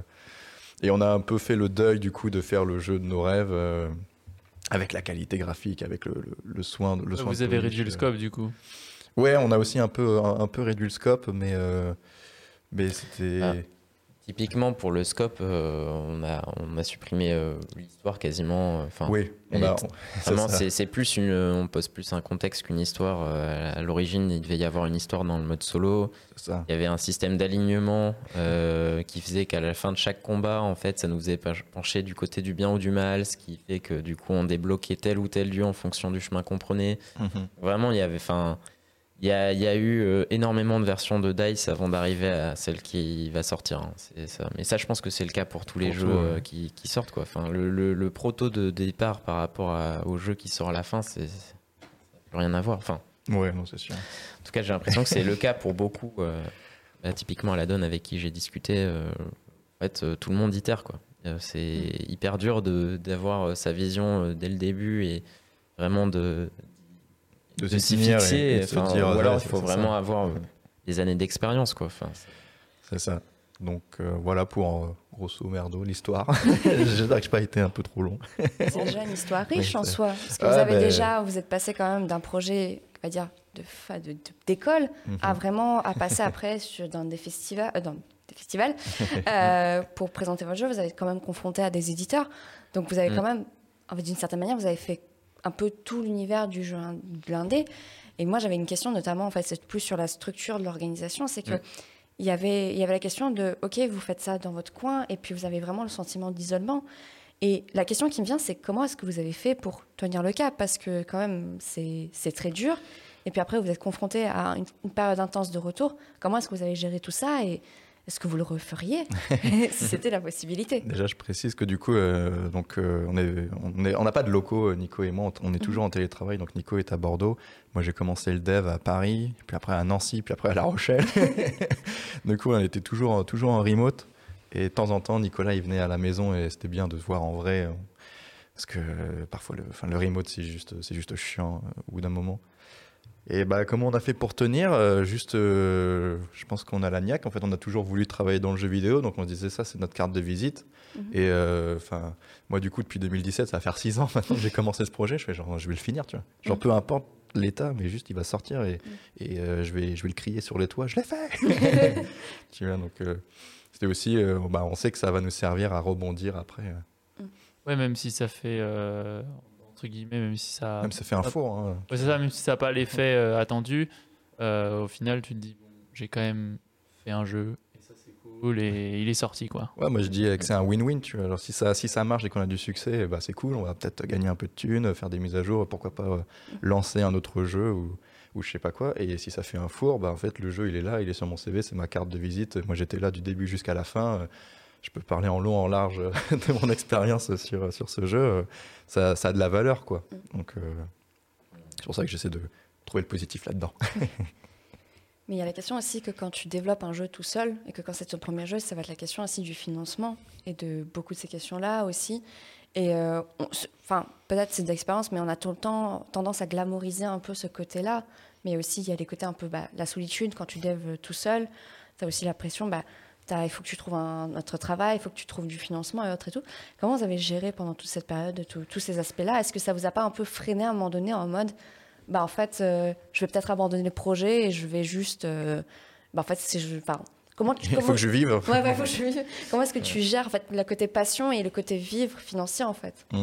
et on a un peu fait le deuil du coup de faire le jeu de nos rêves euh, avec la qualité graphique, avec le, le, le soin. Le soin Vous de avez polish, réduit le euh. scope du coup. Ouais, on a aussi un peu, un, un peu réduit le scope, mais, euh, mais c'était. Ah. Typiquement pour le scope, euh, on a on a supprimé euh, l'histoire quasiment. Enfin, Oui, on elle a. est- on- c'est Vraiment, ça. c'est c'est plus une, on pose plus un contexte qu'une histoire. Euh, à l'origine, il devait y avoir une histoire dans le mode solo. C'est ça. Il y avait un système d'alignement euh, qui faisait qu'à la fin de chaque combat, en fait, ça nous faisait pen- pencher du côté du bien ou du mal, ce qui fait que du coup, on débloquait tel ou tel lieu en fonction du chemin qu'on prenait. Mhm. Vraiment, il y avait, enfin, il y a, il y a eu euh, énormément de versions de Dice avant d'arriver à celle qui va sortir. hein. C'est ça. Mais ça, je pense que c'est le cas pour tous les Pour jeux tout, euh, ouais. qui, qui sortent, quoi. Enfin, le, le- le proto de départ par rapport à- au jeu qui sort à la fin, c'est ça n'a plus rien à voir. Enfin, Ouais, non, c'est sûr. en tout cas, j'ai l'impression que c'est le cas pour beaucoup. euh, bah, typiquement, à la donne avec qui j'ai discuté, euh, en fait, euh, tout le monde itère, quoi. Euh, c'est hyper dur de- d'avoir euh, sa vision euh, dès le début et vraiment de, De, de s'y finir et- fixer. et de se Enfin, dire, ou alors, ouais, il faut c'est vraiment ça. avoir euh, des années d'expérience, quoi. Enfin, c'est- C'est ça. Donc euh, voilà pour euh, grosso merdo l'histoire. J'espère que je n'ai pas été un peu trop long. C'est déjà une histoire riche Oui, en c'est- soi. Parce que Ah, vous avez ben- déjà, vous êtes passé quand même d'un projet, on va dire, de, fa- de- de- d'école Mhm. à vraiment à passer après sur, dans des festivals, euh, dans des festivals euh, pour présenter votre jeu. Vous avez quand même confronté à des éditeurs. Donc vous avez Mm. quand même, en fait, d'une certaine manière, vous avez fait un peu tout l'univers du jeu in- de l'indé. Et moi, j'avais une question, notamment, en fait, c'est plus sur la structure de l'organisation. C'est que Mm. il y avait, il y avait la question de, OK, vous faites ça dans votre coin, et puis vous avez vraiment le sentiment d'isolement. Et la question qui me vient, c'est comment est-ce que vous avez fait pour tenir le cap? Parce que quand même, c'est c'est très dur. Et puis après, vous êtes confronté à une, une période intense de retour. Comment est-ce que vous avez géré tout ça? Et est-ce que vous le referiez si c'était la possibilité? Déjà, je précise que du coup, euh, donc, euh, on est, on est, on n'a pas de locaux, euh, Nico et moi, on est toujours en télétravail. Donc, Nico est à Bordeaux. Moi, j'ai commencé le dev à Paris, puis après à Nancy, puis après à La Rochelle. Du coup, on était toujours, toujours en remote. Et de temps en temps, Nicolas, il venait à la maison et c'était bien de se voir en vrai. euh, Parce que euh, parfois, le, enfin, le remote, c'est juste, c'est juste chiant euh, au bout d'un moment. Et bah, comment on a fait pour tenir euh, Juste, euh, je pense qu'on a la niaque. En fait, on a toujours voulu travailler dans le jeu vidéo. Donc, on se disait, ça, c'est notre carte de visite. Mhm. Et euh, enfin, moi, du coup, depuis deux mille dix-sept, ça va faire six ans maintenant que j'ai commencé ce projet. Je fais genre, je vais le finir, tu vois. Genre, Mhm. peu importe l'état, mais juste, il va sortir et, Mhm. et euh, je, vais, je vais le crier sur les toits. Je l'ai fait Tu vois, donc, euh, c'était aussi, euh, bah, on sait que ça va nous servir à rebondir après. euh. Ouais, même si ça fait, euh, entre guillemets, même si ça... Même ça fait un Ah. four. Hein. Ouais, c'est ça, même si ça n'a pas l'effet euh, attendu, euh, au final, tu te dis, bon, j'ai quand même fait un jeu, et ça c'est cool, et il est sorti, quoi. Ouais, moi je dis que c'est un win-win, tu vois. Alors si ça, si ça marche et qu'on a du succès, bah, c'est cool, on va peut-être gagner un peu de thunes, faire des mises à jour, pourquoi pas euh, lancer un autre jeu ou, ou je sais pas quoi. Et si ça fait un four, bah, en fait le jeu il est là, il est sur mon C V, c'est ma carte de visite. Moi j'étais là du début jusqu'à la fin. Je peux parler en long, en large de mon expérience sur, sur ce jeu. Ça, ça a de la valeur, quoi. Donc euh, c'est pour ça que j'essaie de trouver le positif là-dedans. Mais il y a la question aussi que quand tu développes un jeu tout seul et que quand c'est ton premier jeu, ça va être la question aussi du financement et de beaucoup de ces questions-là aussi. Et euh, on se- enfin, peut-être c'est de l'expérience, mais on a tout le temps tendance à glamouriser un peu ce côté-là. Mais aussi, il y a les côtés un peu bah, la solitude quand tu devs tout seul. Tu as aussi la pression, bah, t'as- il faut que tu trouves un autre travail, il faut que tu trouves du financement et autres et tout. Comment vous avez géré pendant toute cette période tout- tous ces aspects-là? Est-ce que ça vous a pas un peu freiné à un moment donné en mode bah en fait, euh, je vais peut-être abandonner le projet et je vais juste. euh, bah en fait, c'est je. Enfin, comment tu. Il Comment... faut que je vive. Ouais, ouais, faut que je vive. Comment est-ce que tu gères en fait le côté passion et le côté vivre financier en fait? Ben,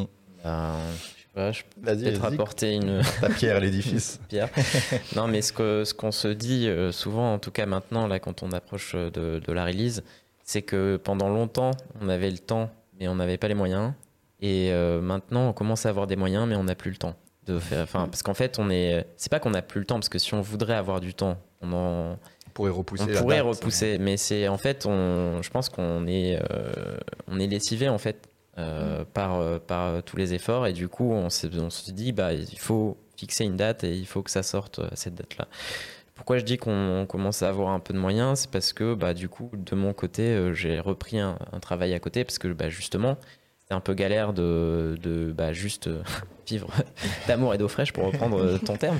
je sais pas, je peux Vas-y, peut-être vas-y. apporter une Ta pierre à l'édifice. pierre. Non, mais ce que ce qu'on se dit euh, souvent, en tout cas maintenant, là, quand on approche de, de la release, c'est que pendant longtemps, on avait le temps, mais on n'avait pas les moyens. Et euh, maintenant, on commence à avoir des moyens, mais on n'a plus le temps de faire. Enfin, parce qu'en fait, on est. C'est pas qu'on n'a plus le temps, parce que si on voudrait avoir du temps, on en. On pourrait repousser. On la pourrait date. repousser, mais c'est en fait, on, je pense qu'on est, euh, on est lessivé en fait euh, par, euh, par tous les efforts et du coup, on se, on se dit, bah, il faut fixer une date et il faut que ça sorte à cette date-là. Pourquoi je dis qu'on commence à avoir un peu de moyens, c'est parce que bah, du coup, de mon côté, euh, j'ai repris un, un travail à côté parce que bah, justement, c'était un peu galère de, de bah, juste euh, vivre d'amour et d'eau fraîche pour reprendre euh, ton terme.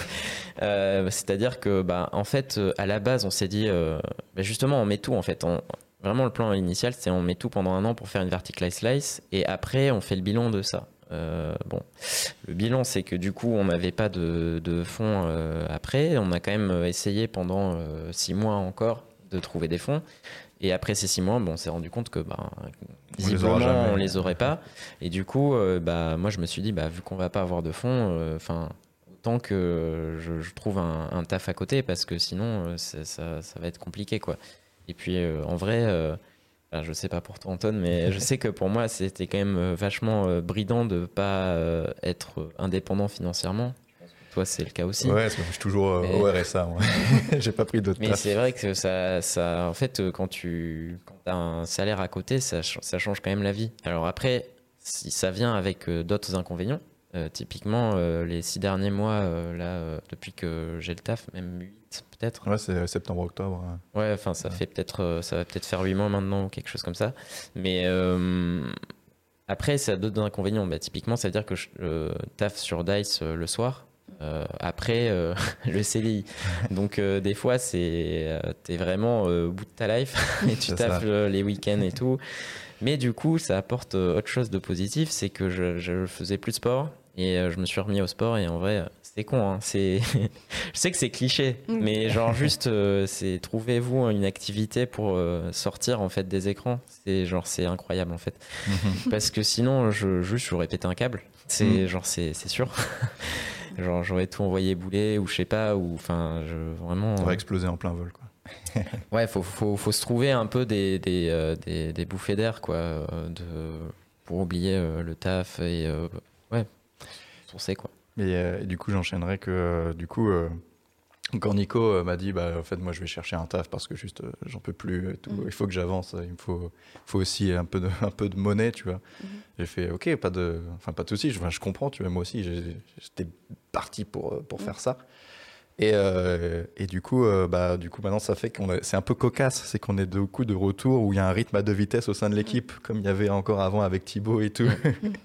Euh, c'est-à-dire que bah, en fait, euh, à la base, on s'est dit, euh, bah, justement, on met tout en fait. On- vraiment, le plan initial, c'est on met tout pendant un an pour faire une vertical slice et après, on fait le bilan de ça. Euh, bon, le bilan, c'est que du coup, on n'avait pas de, de fonds euh, après. On a quand même essayé pendant euh, six mois encore de trouver des fonds. Et après ces six mois, bon, on s'est rendu compte que bah, les aura visiblement, jamais. on les aurait pas. Et du coup, euh, bah, moi, je me suis dit, bah, vu qu'on va pas avoir de fonds, enfin, autant que je, je trouve un, un taf à côté, parce que sinon, euh, ça, ça, ça va être compliqué, quoi. Et puis, euh, en vrai, euh, enfin, je sais pas pour toi, Anton, mais je sais que pour moi, c'était quand même euh, vachement euh, bridant de pas euh, être indépendant financièrement. Toi, c'est le cas aussi. Ouais, parce que je suis toujours euh, Mais- au R S A. Moi. J'ai pas pris d'autres Mais taf. c'est vrai que ça, ça, en fait, euh, quand tu quand as un salaire à côté, ça, ch- ça change quand même la vie. Alors après, si ça vient avec euh, d'autres inconvénients, euh, typiquement euh, les six derniers mois, euh, là, euh, depuis que j'ai le taf, même huit peut-être. Ouais, c'est septembre-octobre. Ouais. Ouais, enfin, ça fait peut-être, euh, ça va peut-être faire huit mois maintenant ou quelque chose comme ça. Mais euh, après, ça a d'autres inconvénients. Bah, typiquement, ça veut dire que je euh, taffe sur Dice euh, le soir. Euh, après euh, le C D I. Donc euh, des fois, c'est euh, t'es vraiment euh, au bout de ta life et tu C'est taffes ça. euh, les week-ends et tout. Mais du coup, ça apporte euh, autre chose de positif, c'est que je, je faisais plus de sport et euh, je me suis remis au sport et en vrai, euh, c'était con. Hein, c'est, je sais que c'est cliché, Mm. mais genre juste, euh, c'est trouvez-vous une activité pour euh, sortir en fait des écrans. C'est genre c'est incroyable en fait, parce que sinon, je juste j'aurais pété un câble. C'est Mm. genre c'est c'est sûr. Genre j'aurais tout envoyé bouler ou je sais pas ou enfin je vraiment Ça euh, va exploser en plein vol. Quoi. ouais faut, faut faut se trouver un peu des des, euh, des, des bouffées d'air quoi euh, de pour oublier euh, le taf et euh, ouais sourcer quoi. Et, euh, et du coup, j'enchaînerai que euh, du coup, euh, quand Nico euh, m'a dit, bah, en fait, moi, je vais chercher un taf parce que juste, euh, j'en peux plus. Et tout. Mhm. Il faut que j'avance. Il me faut, faut aussi un peu de, un peu de monnaie, tu vois. Mhm. J'ai fait, ok, pas de, enfin, pas de souci. Je, enfin, je comprends, tu vois. Moi aussi, j'ai- j'étais parti pour, euh, pour Mhm. faire ça. Et, euh, et du coup, euh, bah, du coup, maintenant, ça fait qu'on a- c'est un peu cocasse, c'est qu'on est de coup de retour où il y a un rythme à deux vitesses au sein de l'équipe, comme il y avait encore avant avec Thibaut et tout.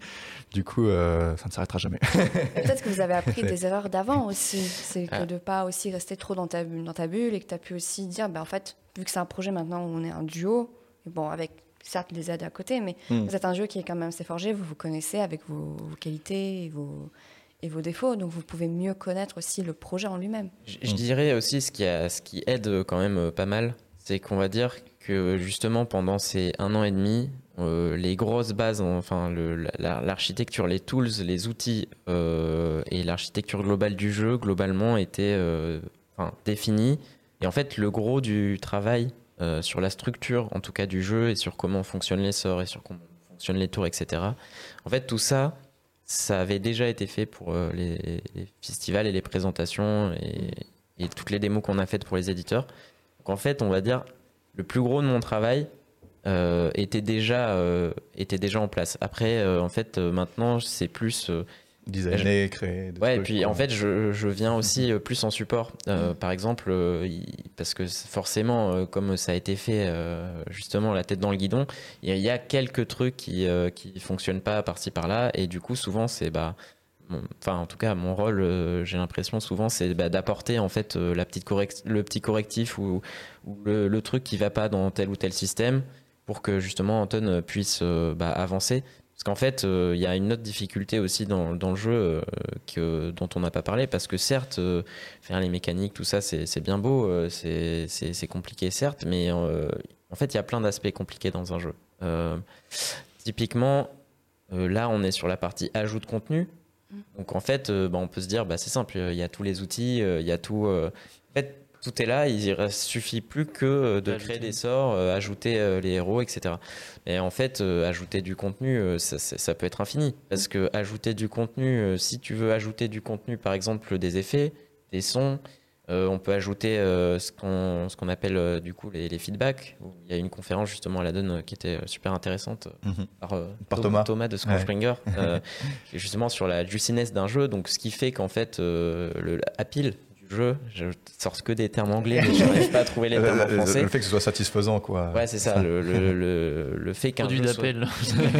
Du coup, euh, ça ne s'arrêtera jamais. Et peut-être que vous avez appris C'est- des erreurs d'avant aussi. C'est que Ah. de pas aussi rester trop dans ta, dans ta bulle et que tu as pu aussi dire, bah, en fait, vu que c'est un projet maintenant où on est un duo, et bon, avec certes les aides à côté, mais Mm. vous êtes un jeu qui est quand même assez forgé, vous vous connaissez avec vos, vos qualités et vos, et vos défauts, donc vous pouvez mieux connaître aussi le projet en lui-même. Je, je dirais aussi ce qui, a, ce qui aide quand même pas mal, c'est qu'on va dire que justement pendant ces un an et demi, euh, les grosses bases, enfin le- la- l'architecture, les tools, les outils euh, et l'architecture globale du jeu globalement étaient euh, enfin, définies. Et en fait, le gros du travail euh, sur la structure, en tout cas du jeu, et sur comment fonctionnent les sorts et sur comment fonctionnent les tours, et cetera. En fait, tout ça, ça avait déjà été fait pour euh, les, les festivals et les présentations et, et toutes les démos qu'on a faites pour les éditeurs. Donc en fait, on va dire, le plus gros de mon travail euh, était, déjà, euh, était déjà en place. Après, euh, en fait, euh, maintenant, c'est plus... euh, Designer, créer. des Ouais, et trucs, puis quoi. en fait, je, je viens aussi euh, plus en support. Euh, par exemple, euh, il- parce que c'est- forcément, euh, comme ça a été fait euh, justement la tête dans le guidon, il y, a- il y a quelques trucs qui euh, qui fonctionnent pas par-ci par-là, et du coup, souvent, c'est bah, mon- enfin, en tout cas, mon rôle, euh, j'ai l'impression souvent, c'est bah, d'apporter en fait euh, la petite correct- le petit correctif ou, ou le, le truc qui va pas dans tel ou tel système pour que justement Anton puisse euh, bah, avancer. Parce qu'en fait, il euh, y a une autre difficulté aussi dans, dans le jeu euh, que, dont on n'a pas parlé, parce que certes, euh, faire les mécaniques, tout ça, c'est c'est bien beau, euh, c'est c'est- c'est compliqué, certes, mais euh, en fait, il y a plein d'aspects compliqués dans un jeu. Euh, typiquement, euh, là, on est sur la partie ajout de contenu. Donc en fait, euh, bah, on peut se dire, bah, c'est simple, il y a tous les outils, euh, il y a tout... euh, en fait, tout est là, il ne suffit plus que euh, de D'ajouter. créer des sorts, euh, ajouter euh, les héros, et cetera. Et en fait, euh, ajouter du contenu, euh, ça, ça- ça peut être infini. Parce que ajouter du contenu, euh, si tu veux ajouter du contenu, par exemple des effets, des sons, euh, on peut ajouter euh, ce qu'on ce qu'on appelle euh, du coup les, les feedbacks. Il y a une conférence justement à la Donne euh, qui était euh, super intéressante Mhm. par, euh, Par Tom- Thomas. Thomas de Scorchbringer, euh, qui est justement sur la juiciness d'un jeu. Donc ce qui fait qu'en fait, euh, le appeal du jeu, je sors que des termes anglais, mais je n'arrive pas à trouver les termes en Le- le- français. Le fait que ce soit satisfaisant, quoi. Ouais, c'est ça, le, le, le, le fait qu'un Produit jeu soit- d'appel.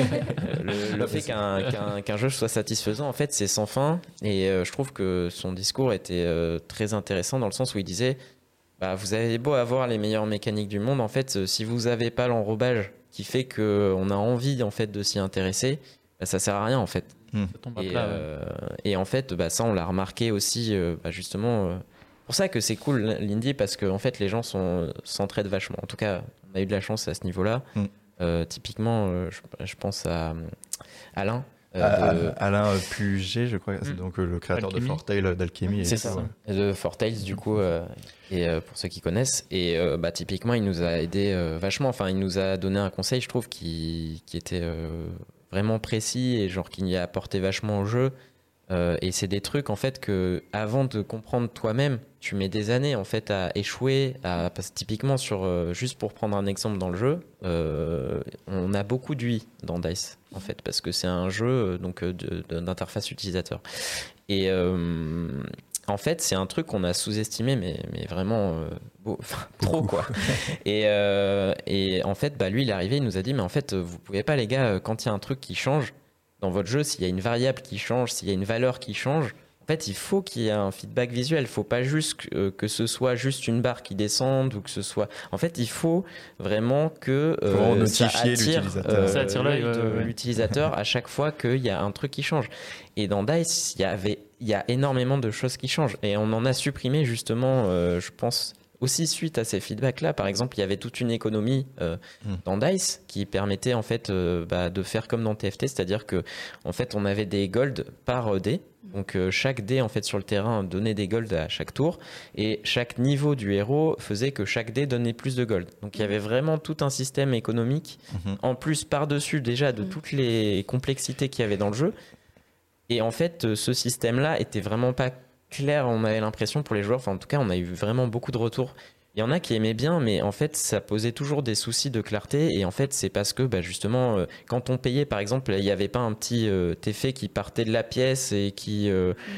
le, le fait qu'un qu'un qu'un jeu soit satisfaisant, en fait, c'est sans fin. Et euh, je trouve que son discours était euh, très intéressant dans le sens où il disait bah, vous avez beau avoir les meilleures mécaniques du monde, en fait, euh, si vous n'avez pas l'enrobage qui fait qu'on a envie en fait, de s'y intéresser, bah, ça sert à rien en fait. Ça tombe à Et, plat, ouais. euh, et en fait, bah, ça, on l'a remarqué aussi, euh, bah, justement. euh, pour ça que c'est cool l'indie, parce que en fait, les gens sont- s'entraident vachement. En tout cas, on a eu de la chance à ce niveau-là. Mm. Euh, typiquement, euh, je, je pense à euh, Alain. euh, Ah, de- ah, Alain Puget, je crois, c'est Mm. donc euh, le créateur Alchemy. de Fortale d'Alchemy. et C'est tout, ça, ouais. de Four Tales du coup, euh, et euh, pour ceux qui connaissent. Et euh, bah, typiquement, il nous a aidé euh, vachement. Enfin, il nous a donné un conseil, je trouve, qui, qui était euh, vraiment précis et genre qui y a apporté vachement au jeu. Euh, et c'est des trucs en fait que avant de comprendre toi-même, tu mets des années en fait à échouer. À, parce que typiquement sur euh, juste pour prendre un exemple dans le jeu, euh, on a beaucoup d'U I dans Dice en fait parce que c'est un jeu euh, donc euh, de- de- d'interface utilisateur. Et euh, en fait, c'est un truc qu'on a sous-estimé, mais, mais vraiment euh, beau- enfin, trop quoi. et, euh, et en fait, bah, lui, il est arrivé, il nous a dit, mais en fait, vous pouvez pas, les gars, quand il y a un truc qui change dans votre jeu, s'il y a une variable qui change, s'il y a une valeur qui change, en fait, il faut qu'il y ait un feedback visuel. Il faut pas juste que, euh, que ce soit juste une barre qui descende ou que ce soit. En fait, il faut vraiment que euh, Faut vraiment ça notifier attire, l'utilisateur. euh, Ça attire l'œil, l'œil de ouais, ouais. l'utilisateur à chaque fois qu'il y a un truc qui change. Et dans Dice, il y avait, il y a énormément de choses qui changent. Et on en a supprimé justement, euh, je pense, aussi suite à ces feedbacks-là. Par exemple, il y avait toute une économie euh, Mm. dans Dice qui permettait en fait euh, bah, de faire comme dans T F T, c'est-à-dire que en fait, on avait des golds par euh, dé. Donc euh, chaque dé en fait sur le terrain donnait des golds à chaque tour et chaque niveau du héros faisait que chaque dé donnait plus de gold. Donc il y avait vraiment tout un système économique Mhm. en plus par-dessus déjà de Mm. toutes les complexités qu'il y avait dans le jeu. Et en fait, euh, ce système-là était vraiment pas clair, on avait l'impression pour les joueurs, enfin en tout cas on a eu vraiment beaucoup de retours. Il y en a qui aimaient bien, mais en fait ça posait toujours des soucis de clarté, et en fait c'est parce que bah, justement euh, quand on payait par exemple, il n'y avait pas un petit euh, effet qui partait de la pièce et qui... euh,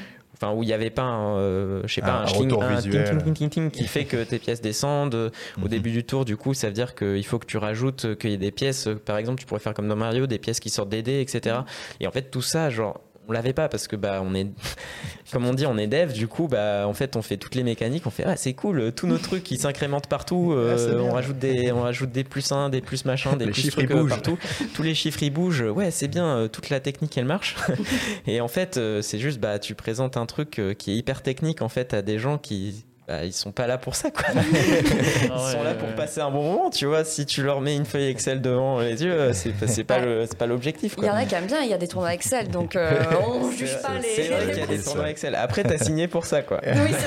enfin où il n'y avait pas un, euh, je sais pas, Un- un, un chling- retour un visuel. ting, ting, ting, ting, ting qui fait que tes pièces descendent euh, au Mhm. début du tour. Du coup, ça veut dire qu'il faut que tu rajoutes euh, qu'il y ait des pièces. euh, Par exemple, tu pourrais faire comme dans Mario, des pièces qui sortent des dés, et cetera. Et en fait, tout ça, genre, on l'avait pas parce que bah on est, comme on dit, on est dev. Du coup, bah en fait, on fait toutes les mécaniques. On fait ah c'est cool, tous nos trucs qui s'incrémentent partout. euh, Ah, c'est bien. on rajoute des, on rajoute des plus un, des plus machin, des Les plus chiffres, trucs ils euh, bougent. partout. Tous les chiffres ils bougent. Ouais, c'est bien. euh, toute la technique elle marche. Et en fait, euh, c'est juste bah tu présentes un truc euh, qui est hyper technique en fait à des gens qui bah, ils sont pas là pour ça quoi. Ils Ah ouais, sont là ouais, pour ouais. passer un bon moment, tu vois. Si tu leur mets une feuille Excel devant les yeux, euh, c'est pas, c'est pas le, c'est pas l'objectif. Il y Quoi. en a qui aiment bien, il y a des tournois Excel, donc euh, on ne juge C'est- pas les. C'est vrai qu'il y a des C'est tournois ça. Excel. Après, t'as signé pour ça, quoi. Oui, c'est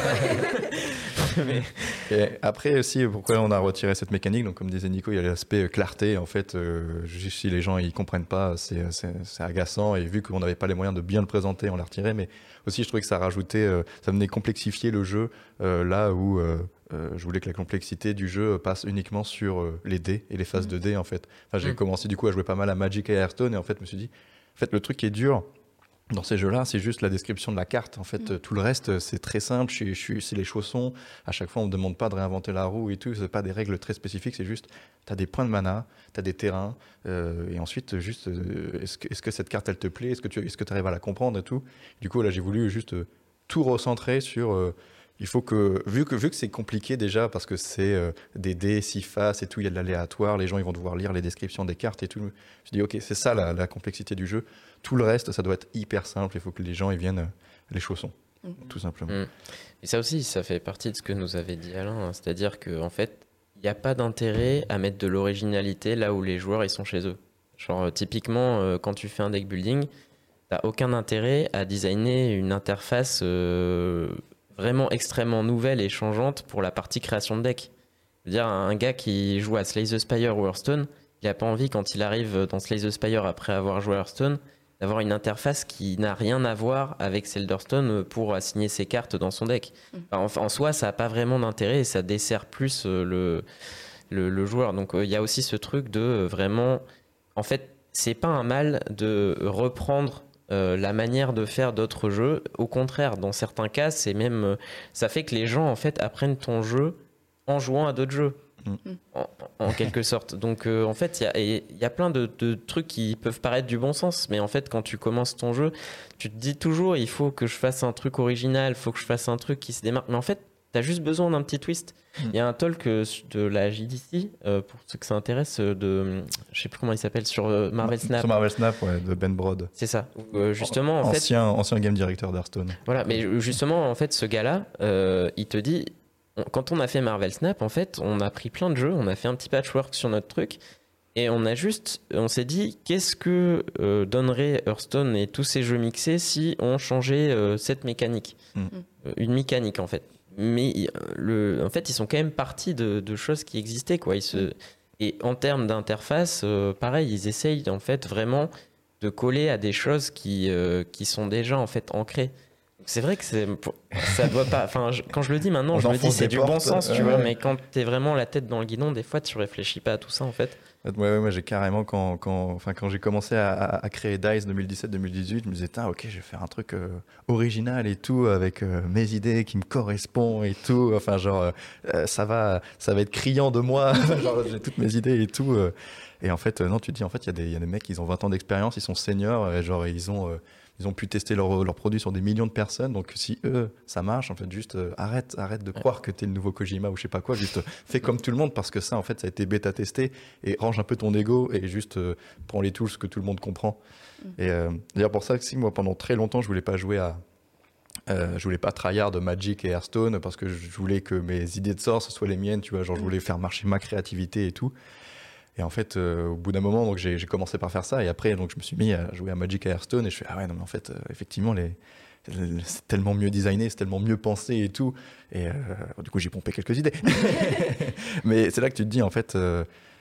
vrai. Mais- Et après aussi, pourquoi on a retiré cette mécanique, donc comme disait Nico, il y a l'aspect euh, clarté. En fait, euh, juste si les gens ils comprennent pas, c'est, c'est, c'est agaçant. Et vu qu'on n'avait pas les moyens de bien le présenter, on l'a retiré. Mais aussi, je trouvais que ça rajoutait, euh, ça venait complexifier le jeu euh, là où euh, euh, je voulais que la complexité du jeu passe uniquement sur euh, les dés et les phases Mm. de dés en fait. Enfin, j'ai Mm. commencé du coup à jouer pas mal à Magic et Hearthstone et en fait, je me suis dit, en fait, le truc qui est dur. Dans ces jeux-là, c'est juste la description de la carte. En fait, Mm. tout le reste, c'est très simple. Je suis, je suis, c'est les chaussons. À chaque fois, on ne demande pas de réinventer la roue et tout. C'est pas des règles très spécifiques. C'est juste, tu as des points de mana, tu as des terrains. euh, et ensuite, juste, euh, est-ce que, est-ce que cette carte, elle te plaît? Est-ce que tu est-ce que arrives à la comprendre et tout? Du coup, là, j'ai voulu juste euh, tout recentrer sur. euh, il faut que, vu que, vu que c'est compliqué déjà, parce que c'est euh, des dés, six faces et tout, il y a de l'aléatoire, les gens ils vont devoir lire les descriptions des cartes et tout. Je dis, ok, c'est ça la, la complexité du jeu. Tout le reste, ça doit être hyper simple. Il faut que les gens ils viennent euh, les chaussons, Mhm. tout simplement. Mm. Et ça aussi, ça fait partie de ce que nous avait dit Alain. hein. C'est-à-dire qu'en en fait, il n'y a pas d'intérêt à mettre de l'originalité là où les joueurs ils sont chez eux. Genre, euh, typiquement, euh, quand tu fais un deck building, t'as aucun intérêt à designer une interface euh, vraiment extrêmement nouvelle et changeante pour la partie création de deck. Je veux dire, un gars qui joue à Slay the Spire ou Hearthstone, il n'a pas envie, quand il arrive dans Slay the Spire après avoir joué à Hearthstone, d'avoir une interface qui n'a rien à voir avec celle d'Hearthstone pour assigner ses cartes dans son deck. Mm. Enfin, en, en soi, ça n'a pas vraiment d'intérêt et ça dessert plus euh, le, le, le joueur. Donc euh, il y a aussi ce truc de euh, vraiment... En fait, c'est pas un mal de reprendre euh, la manière de faire d'autres jeux. Au contraire, dans certains cas, c'est même... euh, ça fait que les gens, en fait, apprennent ton jeu en jouant à d'autres jeux. Mm. En, en quelque sorte. Donc, euh, en fait, il y a, et il y a plein de, de trucs qui peuvent paraître du bon sens, mais en fait, quand tu commences ton jeu, tu te dis toujours, il faut que je fasse un truc original, il faut que je fasse un truc qui se démarque. Mais en fait, tu as juste besoin d'un petit twist. Il Mm. y a un talk euh, de la J D C, euh, pour ceux que ça intéresse, euh, de, je sais plus comment il s'appelle, sur euh, Marvel Snap. Sur Marvel Snap, ouais, de Ben Brod. C'est ça. Où, euh, justement, en fait, ancien, ancien game director d'Hearthstone. voilà, mais justement, en fait, ce gars-là, euh, il te dit, on- quand on a fait Marvel Snap, en fait, on a pris plein de jeux, on a fait un petit patchwork sur notre truc, et on a juste, on s'est dit, qu'est-ce que euh, donnerait Hearthstone et tous ces jeux mixés si on changeait euh, cette mécanique, Mm. Euh, une mécanique en fait. Mais euh, le, en fait, ils sont quand même partis de, de choses qui existaient, quoi. Ils se, et en termes d'interface, euh, pareil, ils essayent en fait vraiment de coller à des choses qui, euh, qui sont déjà en fait ancrées. C'est vrai que c'est, ça doit pas. Enfin, je- quand je le dis maintenant, On je me dis enfonce c'est des du bon portes, sens, tu ouais. vois. Mais quand t'es vraiment la tête dans le guidon, des fois, tu réfléchis pas à tout ça, en fait. Ouais, ouais, moi j'ai carrément, quand, quand, enfin, quand j'ai commencé à, à- à créer Dice deux mille dix-sept deux mille dix-huit, je me disais, ah, ok, je vais faire un truc euh, original et tout, avec euh, mes idées qui me correspondent et tout. Enfin, genre, euh, ça, va, ça va être criant de moi. Genre, j'ai toutes mes idées et tout. euh. Et en fait, euh, non, tu te dis, en fait, il y, a des- il y a des mecs, ils ont vingt ans d'expérience, ils sont seniors, et genre, ils ont. euh, Ils ont pu tester leurs leur produits sur des millions de personnes. Donc, si eux, ça marche, en fait, juste euh, arrête, arrête de croire que t'es le nouveau Kojima ou je sais pas quoi. Juste euh, fais comme tout le monde parce que ça, en fait, ça a été bêta testé. Et range un peu ton ego et juste euh, prends les tools que tout le monde comprend. Mm. Et euh, d'ailleurs, pour ça, si moi, pendant très longtemps, je voulais pas jouer à. Euh, je voulais pas tryhard de Magic et Hearthstone parce que je voulais que mes idées de sort ce soient les miennes, tu vois. Genre, je voulais faire marcher ma créativité et tout. Et en fait, euh, au bout d'un moment, donc j'ai j'ai commencé par faire ça. Et après, donc je me suis mis à jouer à Magic et Hearthstone. Et je fais ah ouais, non mais en fait, euh, effectivement, les, les- c'est tellement mieux designé, c'est tellement mieux pensé et tout. Et euh, du coup, j'ai pompé quelques idées. Mais c'est là que tu te dis en fait, euh,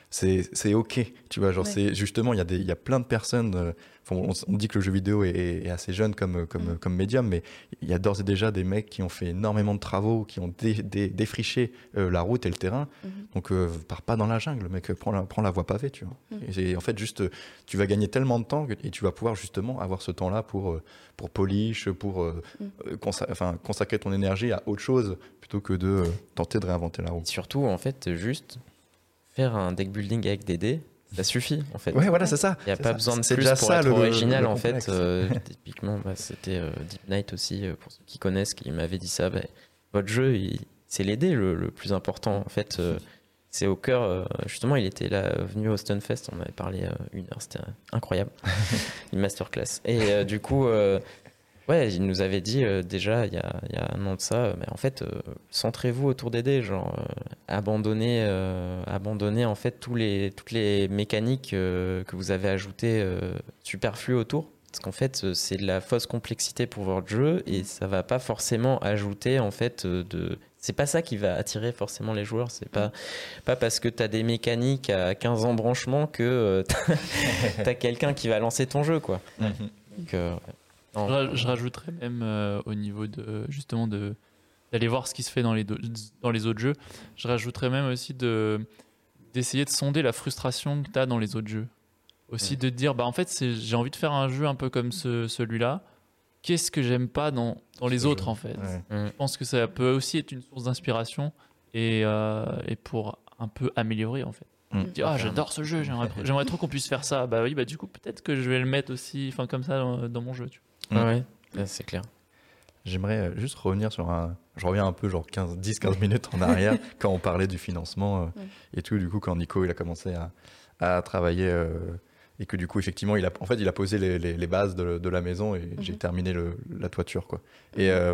c'est, c'est ok, tu vois, genre Ouais. c'est justement, il y a des, il y a plein de personnes, euh, enfin, on, on dit que le jeu vidéo est, est assez jeune comme, comme, Mm. comme médium, mais il y a d'ores et déjà des mecs qui ont fait énormément de travaux, qui ont dé- dé- défriché euh, la route et le terrain, Mhm. donc euh, pars pas dans la jungle, mec, prends la, prends la voie pavée, tu vois. Mm. Et c'est- en fait, juste, euh, tu vas gagner tellement de temps que- et tu vas pouvoir justement avoir ce temps-là pour, euh, pour polish, pour euh, Mm. euh, consa- enfin, consacrer ton énergie à autre chose, plutôt que de euh, tenter de réinventer la roue. Et surtout, en fait, juste faire un deck building avec des dés, ça suffit, en fait. Ouais, voilà, c'est ça. Il n'y a C'est pas ça. besoin de C'est plus déjà pour ça, être le- original, le en fait. complexe. Euh, typiquement, bah, c'était euh, Deep Night aussi, euh, pour ceux qui connaissent, qui m'avait dit ça. Bah, votre jeu, il- c'est les dés le, le plus important. En fait, euh, c'est au cœur. euh, justement, il était là, euh, venu au Stunfest. On avait parlé euh, une heure. C'était euh, incroyable. Une masterclass. Et euh, du coup, euh, ouais, il nous avait dit euh, déjà, il y a, il y a un an de ça, euh, mais en fait, euh, centrez-vous autour des dés. Genre, euh, abandonnez, euh, abandonnez en fait tous les, toutes les mécaniques euh, que vous avez ajoutées euh, superflues autour. Parce qu'en fait, euh, c'est de la fausse complexité pour votre jeu et ça va pas forcément ajouter en fait euh, de. C'est pas ça qui va attirer forcément les joueurs. C'est pas, pas parce que tu as des mécaniques à quinze embranchements que euh, tu as quelqu'un qui va lancer ton jeu, quoi. Mhm. Donc, euh, non. Je, ra- je rajouterais même euh, au niveau de justement de d'aller voir ce qui se fait dans les do- dans les autres jeux. Je rajouterais même aussi de d'essayer de sonder la frustration que tu as dans les autres jeux. Aussi Ouais. de te dire bah en fait c'est j'ai envie de faire un jeu un peu comme ce, celui-là. Qu'est-ce que j'aime pas dans dans les Ce autres jeu. en fait. Ouais. Mm. Je pense que ça peut aussi être une source d'inspiration et euh, et pour un peu améliorer en fait. Mm. Dire, ah, j'adore ce jeu, j'aimerais, j'aimerais trop qu'on puisse faire ça. Bah oui, bah du coup, peut-être que je vais le mettre aussi, enfin comme ça, dans, dans mon jeu. Tu Mm. Ah ouais, ouais, c'est clair. J'aimerais euh, juste revenir sur un. Je reviens un peu, genre quinze, dix quinze minutes en arrière, quand on parlait du financement euh, Ouais. et tout. Du coup, quand Nico il a commencé à, à travailler euh, et que du coup, effectivement, il a, en fait, il a posé les, les- les bases de, de la maison et j'ai terminé le- la toiture, quoi. Et, euh,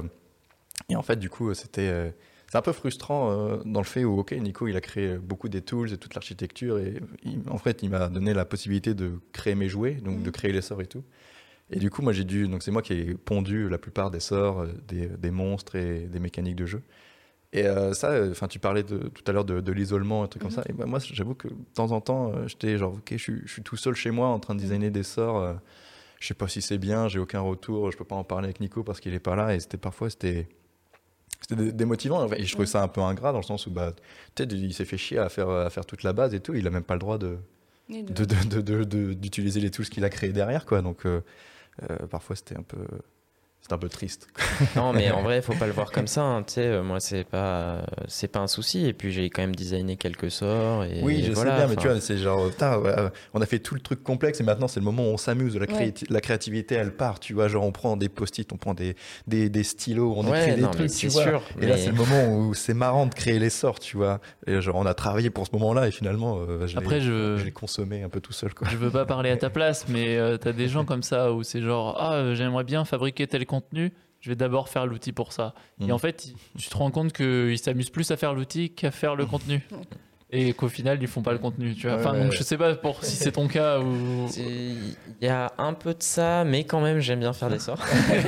et en fait, du coup, c'était. euh, c'est un peu frustrant euh, dans le fait où, ok, Nico, il a créé beaucoup des tools et toute l'architecture et il- en fait, il m'a donné la possibilité de créer mes jouets, donc Mhm. de créer les sorts et tout. Et du coup, moi, j'ai dû. Donc, c'est moi qui ai pondu la plupart des sorts, euh, des, des monstres et des mécaniques de jeu. Et euh, ça, enfin, tu parlais de, tout à l'heure de, de l'isolement, un truc Mhm. comme ça. Et bah, moi, j'avoue que de temps en temps, euh, j'étais genre, ok, je suis, je suis tout seul chez moi en train de designer des sorts. euh, je sais pas si c'est bien, j'ai aucun retour, je peux pas en parler avec Nico parce qu'il est pas là. Et c'était parfois, c'était. C'était dé- démotivant. Et je trouvais ça un peu ingrat dans le sens où, bah, peut-être, il s'est fait chier à faire, à faire toute la base et tout. Il a même pas le droit de, Et de- de, de- de- de- de- d'utiliser les tools qu'il a créés derrière, quoi. Donc, euh, euh, parfois, c'était un peu, c'était un peu triste. Non, mais en vrai, il faut pas le voir comme ça. hein. Tu sais, euh, moi, c'est pas, c'est pas un souci. Et puis, j'ai quand même designé quelques sorts. Et Oui, je voilà, sais bien, mais enfin, tu vois, c'est genre, putain, ouais, euh, on a fait tout le truc complexe et maintenant c'est le moment où on s'amuse, la, Ouais. créati- la créativité elle part, tu vois, genre on prend des post-it, on prend des, des, des stylos, on ouais, écrit des non, mais trucs, c'est tu vois. sûr. Et là mais- c'est le moment où c'est marrant de créer les sorts, tu vois. Et genre on a travaillé pour ce moment-là et finalement euh, je, Après, l'ai, je- je l'ai consommé un peu tout seul, quoi. Je veux pas parler à ta place, mais euh, t'as des gens comme ça où c'est genre ah euh, j'aimerais bien fabriquer tel contenu, je vais d'abord faire l'outil pour ça. Mm. Et en fait, ils- tu te rends compte qu'ils s'amusent plus à faire l'outil qu'à faire le contenu. Et qu'au final, ils font pas le contenu. Tu vois. Enfin, Ouais, donc ouais. je sais pas pour si c'est ton cas ou. C'est- Il y a un peu de ça, mais quand même, j'aime bien faire des sorts.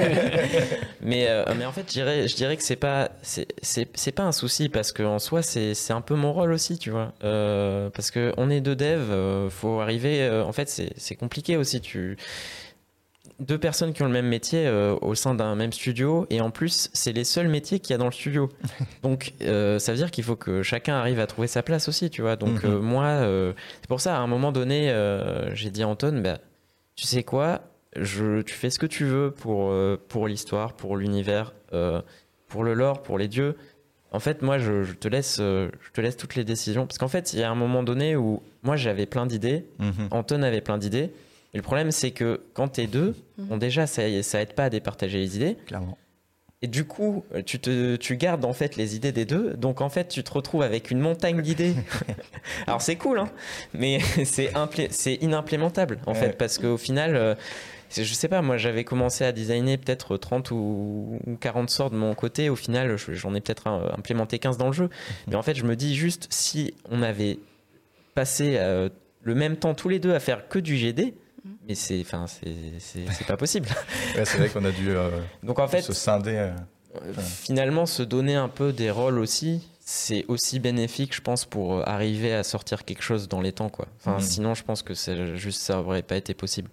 mais, euh, mais en fait, je dirais, je dirais que c'est pas, c'est, c'est, c'est pas un souci parce qu'en soi, c'est, c'est un peu mon rôle aussi, tu vois. Euh, parce qu'on est deux devs, euh, faut arriver. euh, en fait, c'est, c'est compliqué aussi. Tu... Deux personnes qui ont le même métier euh, au sein d'un même studio, et en plus, c'est les seuls métiers qu'il y a dans le studio. Donc, euh, ça veut dire qu'il faut que chacun arrive à trouver sa place aussi, tu vois. Donc, Mhm. euh, moi, euh, c'est pour ça, à un moment donné, euh, j'ai dit à Anton, bah, tu sais quoi, je, tu fais ce que tu veux pour, euh, pour l'histoire, pour l'univers, euh, pour le lore, pour les dieux. En fait, moi, je, je te laisse, euh, je te laisse toutes les décisions. Parce qu'en fait, il y a un moment donné où moi, j'avais plein d'idées, Mhm. Anton avait plein d'idées. Et le problème, c'est que quand t'es deux, Mhm. bon, déjà, ça, ça aide pas à départager les idées. Clairement. Et du coup, tu, te, tu gardes en fait les idées des deux. Donc en fait, tu te retrouves avec une montagne d'idées. Alors c'est cool, hein, mais c'est, implé- c'est inimplémentable en Ouais. fait. Parce qu'au final, euh, c'est- je sais pas, moi j'avais commencé à designer peut-être trente ou ou quarante sorts de mon côté. Au final, je- j'en ai peut-être euh, implémenté quinze dans le jeu. Mais en fait, je me dis juste, si on avait passé euh, le même temps tous les deux à faire que du G D, mais c'est, enfin, c'est, c'est, c'est pas possible. Ouais, c'est vrai qu'on a dû euh, Donc en fait, se scinder. euh, Euh, finalement, se donner un peu des rôles aussi, c'est aussi bénéfique, je pense, pour arriver à sortir quelque chose dans les temps, quoi. Enfin, mmh. Sinon, je pense que c'est juste ça aurait pas été possible.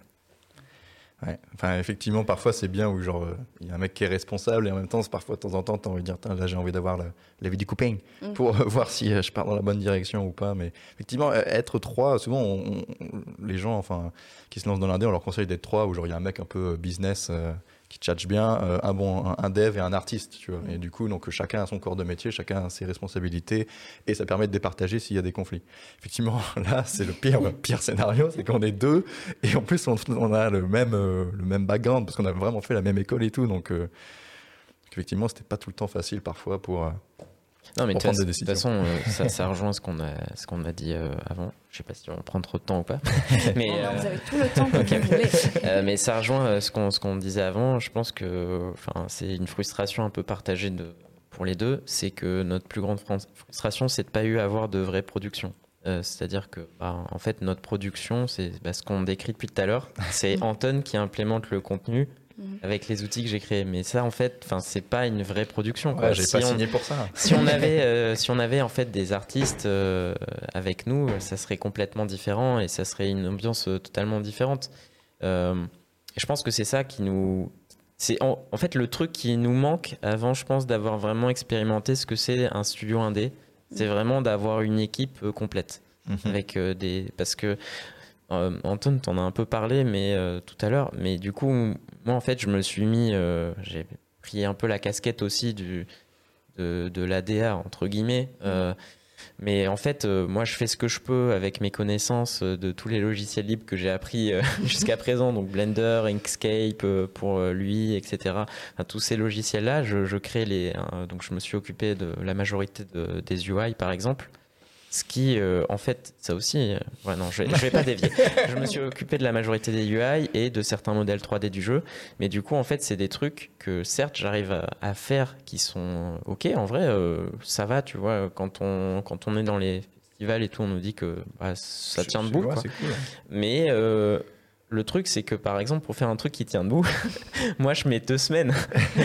Ouais. Enfin, effectivement, parfois c'est bien où genre il y a un mec qui est responsable et en même temps, c'est parfois de temps en temps, t'as envie de dire, là j'ai envie d'avoir la, l'avis du copain mmh. pour euh, voir si euh, je pars dans la bonne direction ou pas. Mais effectivement, être trois, souvent on, on, les gens, enfin, qui se lancent dans l'indé, on leur conseille d'être trois où genre il y a un mec un peu business. Euh, qui tchatche bien, euh, un bon un, un dev et un artiste, tu vois. Et du coup, donc chacun a son corps de métier, chacun a ses responsabilités, et ça permet de départager s'il y a des conflits. Effectivement, là, c'est le pire, le pire scénario, c'est qu'on est deux, et en plus, on, on a le même euh, le même background parce qu'on a vraiment fait la même école et tout, donc euh, effectivement, c'était pas tout le temps facile parfois pour. Euh, Non, mais de toute façon, euh, ça, ça rejoint ce qu'on a, ce qu'on a dit euh, avant. Je sais pas si on prend trop de temps ou pas. Mais, non, euh... Vous avez tout le temps que okay. vous voulez. euh, mais ça rejoint ce qu'on, ce qu'on disait avant. Je pense que c'est une frustration un peu partagée de, pour les deux. C'est que notre plus grande frustration, c'est de ne pas eu avoir de vraie production. Euh, c'est-à-dire que, bah, en fait, notre production, c'est bah, ce qu'on décrit depuis tout à l'heure. C'est Anton qui implémente le contenu avec les outils que j'ai créés, mais ça en fait, enfin c'est pas une vraie production. Quoi. Ouais, j'ai si pas on, signé pour ça. Si on avait, euh, si on avait en fait des artistes euh, avec nous, ça serait complètement différent et ça serait une ambiance totalement différente. Euh, je pense que c'est ça qui nous, c'est en, en fait le truc qui nous manque avant, je pense, d'avoir vraiment expérimenté ce que c'est un studio indé, c'est vraiment d'avoir une équipe euh, complète mm-hmm. avec euh, des, parce que Euh, Anton, t'en as un peu parlé mais, euh, tout à l'heure, mais du coup, moi en fait, je me suis mis, euh, j'ai pris un peu la casquette aussi du, de, de l'A D A, entre guillemets. Euh, mais en fait, euh, moi je fais ce que je peux avec mes connaissances de tous les logiciels libres que j'ai appris euh, jusqu'à présent, donc Blender, Inkscape euh, pour lui, et cetera. Enfin, tous ces logiciels-là, je, je crée les. Hein, donc je me suis occupé de la majorité de, des U I, par exemple. Ce qui, euh, en fait, ça aussi... Euh, ouais, non, je ne vais, vais pas dévier. Je me suis occupé de la majorité des U I et de certains modèles trois D du jeu. Mais du coup, en fait, c'est des trucs que, certes, j'arrive à, à faire qui sont OK. En vrai, euh, ça va, tu vois. Quand on, quand on est dans les festivals et tout, on nous dit que bah, ça tient debout. Ouais, quoi. C'est cool, hein. Mais... Euh, le truc, c'est que par exemple, pour faire un truc qui tient debout, moi je mets deux semaines.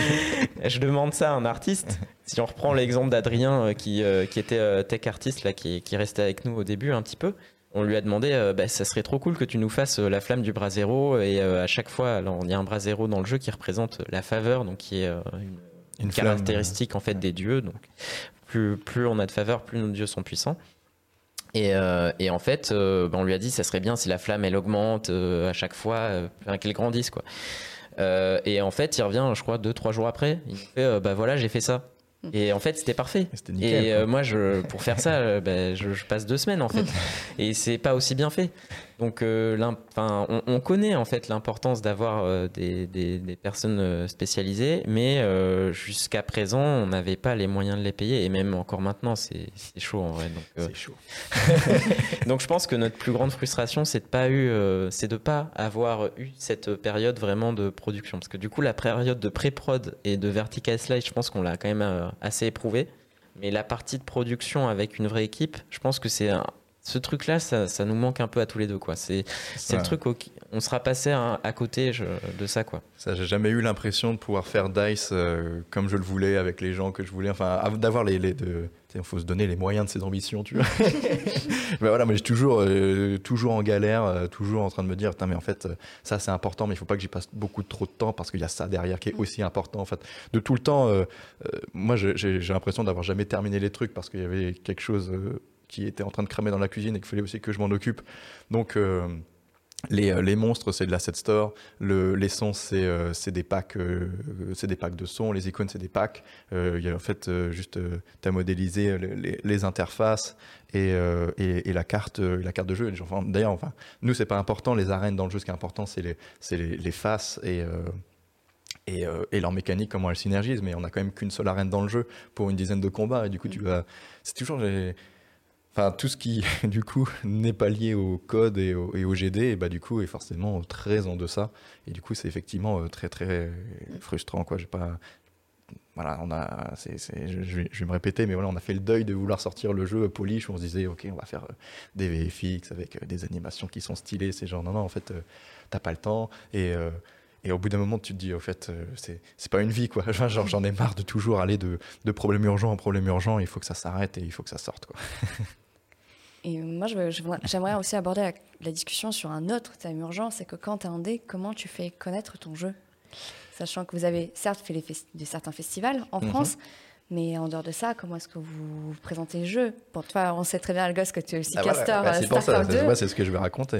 Je demande ça à un artiste. Si on reprend l'exemple d'Adrien qui, euh, qui était euh, tech artiste, là, qui, qui restait avec nous au début un petit peu, on lui a demandé euh, bah, ça serait trop cool que tu nous fasses euh, la flamme du bras zéro. Et euh, à chaque fois, alors, il y a un bras zéro dans le jeu qui représente la faveur, donc qui est euh, une, une caractéristique flamme, en fait, des dieux. Donc plus, plus on a de faveur, plus nos dieux sont puissants. Et, euh, et en fait, euh, bah on lui a dit ça serait bien si la flamme elle augmente euh, à chaque fois, euh, qu'elle grandisse quoi. Euh, et en fait, il revient, je crois, deux trois jours après, il me fait euh, bah voilà, j'ai fait ça. Et en fait, c'était parfait. C'était nickel, et euh, moi, je, pour faire ça, euh, bah, je, je passe deux semaines en fait. Et c'est pas aussi bien fait. Donc, euh, on, on connaît en fait l'importance d'avoir euh, des, des, des personnes spécialisées, mais euh, jusqu'à présent, on n'avait pas les moyens de les payer. Et même encore maintenant, c'est chaud en vrai. Donc, euh... c'est chaud. Donc, je pense que notre plus grande frustration, c'est de pas eu, euh, c'est de pas avoir eu cette période vraiment de production, parce que du coup, la période de pré-prod et de vertical slice, je pense qu'on l'a quand même euh, assez éprouvé. Mais la partie de production avec une vraie équipe, je pense que c'est un ce truc-là, ça, ça nous manque un peu à tous les deux, quoi. C'est, c'est le truc, au, on sera passé à, à côté je, de ça, quoi. Ça, j'ai jamais eu l'impression de pouvoir faire Dice euh, comme je le voulais, avec les gens que je voulais. Enfin, d'avoir les, les de, il faut se donner les moyens de ses ambitions, tu vois. Mais voilà, moi j'ai toujours, euh, toujours en galère, euh, toujours en train de me dire, mais en fait, ça c'est important, mais il faut pas que j'y passe beaucoup trop de temps parce qu'il y a ça derrière qui est aussi important. En fait, de tout le temps, euh, euh, moi j'ai, j'ai l'impression d'avoir jamais terminé les trucs parce qu'il y avait quelque chose. Euh, qui était en train de cramer dans la cuisine et qu'il fallait aussi que je m'en occupe. Donc, euh, les, les monstres, c'est de l'asset store. Le, les sons, c'est euh, des packs, euh, c'est des packs de sons. Les icônes, c'est des packs. Euh, il y a en fait euh, juste, euh, t'as modélisé les, les, les interfaces et, euh, et, et la carte, euh, la carte de jeu. Enfin, d'ailleurs, enfin, nous, c'est pas important. Les arènes dans le jeu, ce qui est important, c'est les, c'est les, les faces et euh, Et, euh, et leur mécanique, comment elles synergisent. Mais on a quand même qu'une seule arène dans le jeu pour une dizaine de combats. Et du coup, tu vas, c'est toujours les Enfin, tout ce qui, du coup, n'est pas lié au code et au, et au G D, et bah, du coup, est forcément très en deçà. Et du coup, c'est effectivement très, très frustrant, quoi. J'ai pas... Voilà, on a... c'est, c'est, je, je vais me répéter, mais voilà, on a fait le deuil de vouloir sortir le jeu polish, où on se disait, OK, on va faire des V F X avec des animations qui sont stylées. C'est genre, non, non, en fait, t'as pas le temps. Et... Euh, Et au bout d'un moment, tu te dis, au fait, euh, c'est, c'est pas une vie, quoi. Genre, j'en ai marre de toujours aller de, de problème urgent en problème urgent. Il faut que ça s'arrête et il faut que ça sorte, quoi. Et moi, je, je, j'aimerais aussi aborder la, la discussion sur un autre thème urgent, c'est que quand tu es indé, comment tu fais connaître ton jeu ? Sachant que vous avez certes fait les festi- de certains festivals en Mhm. France, mais en dehors de ça, comment est-ce que vous présentez le jeu ? Pour toi, on sait très bien, Algos, que tu es aussi Ah, voilà. caster Bah, euh, c'est pour ça, StarCraft c'est, deux. moi, c'est ce que je vais raconter.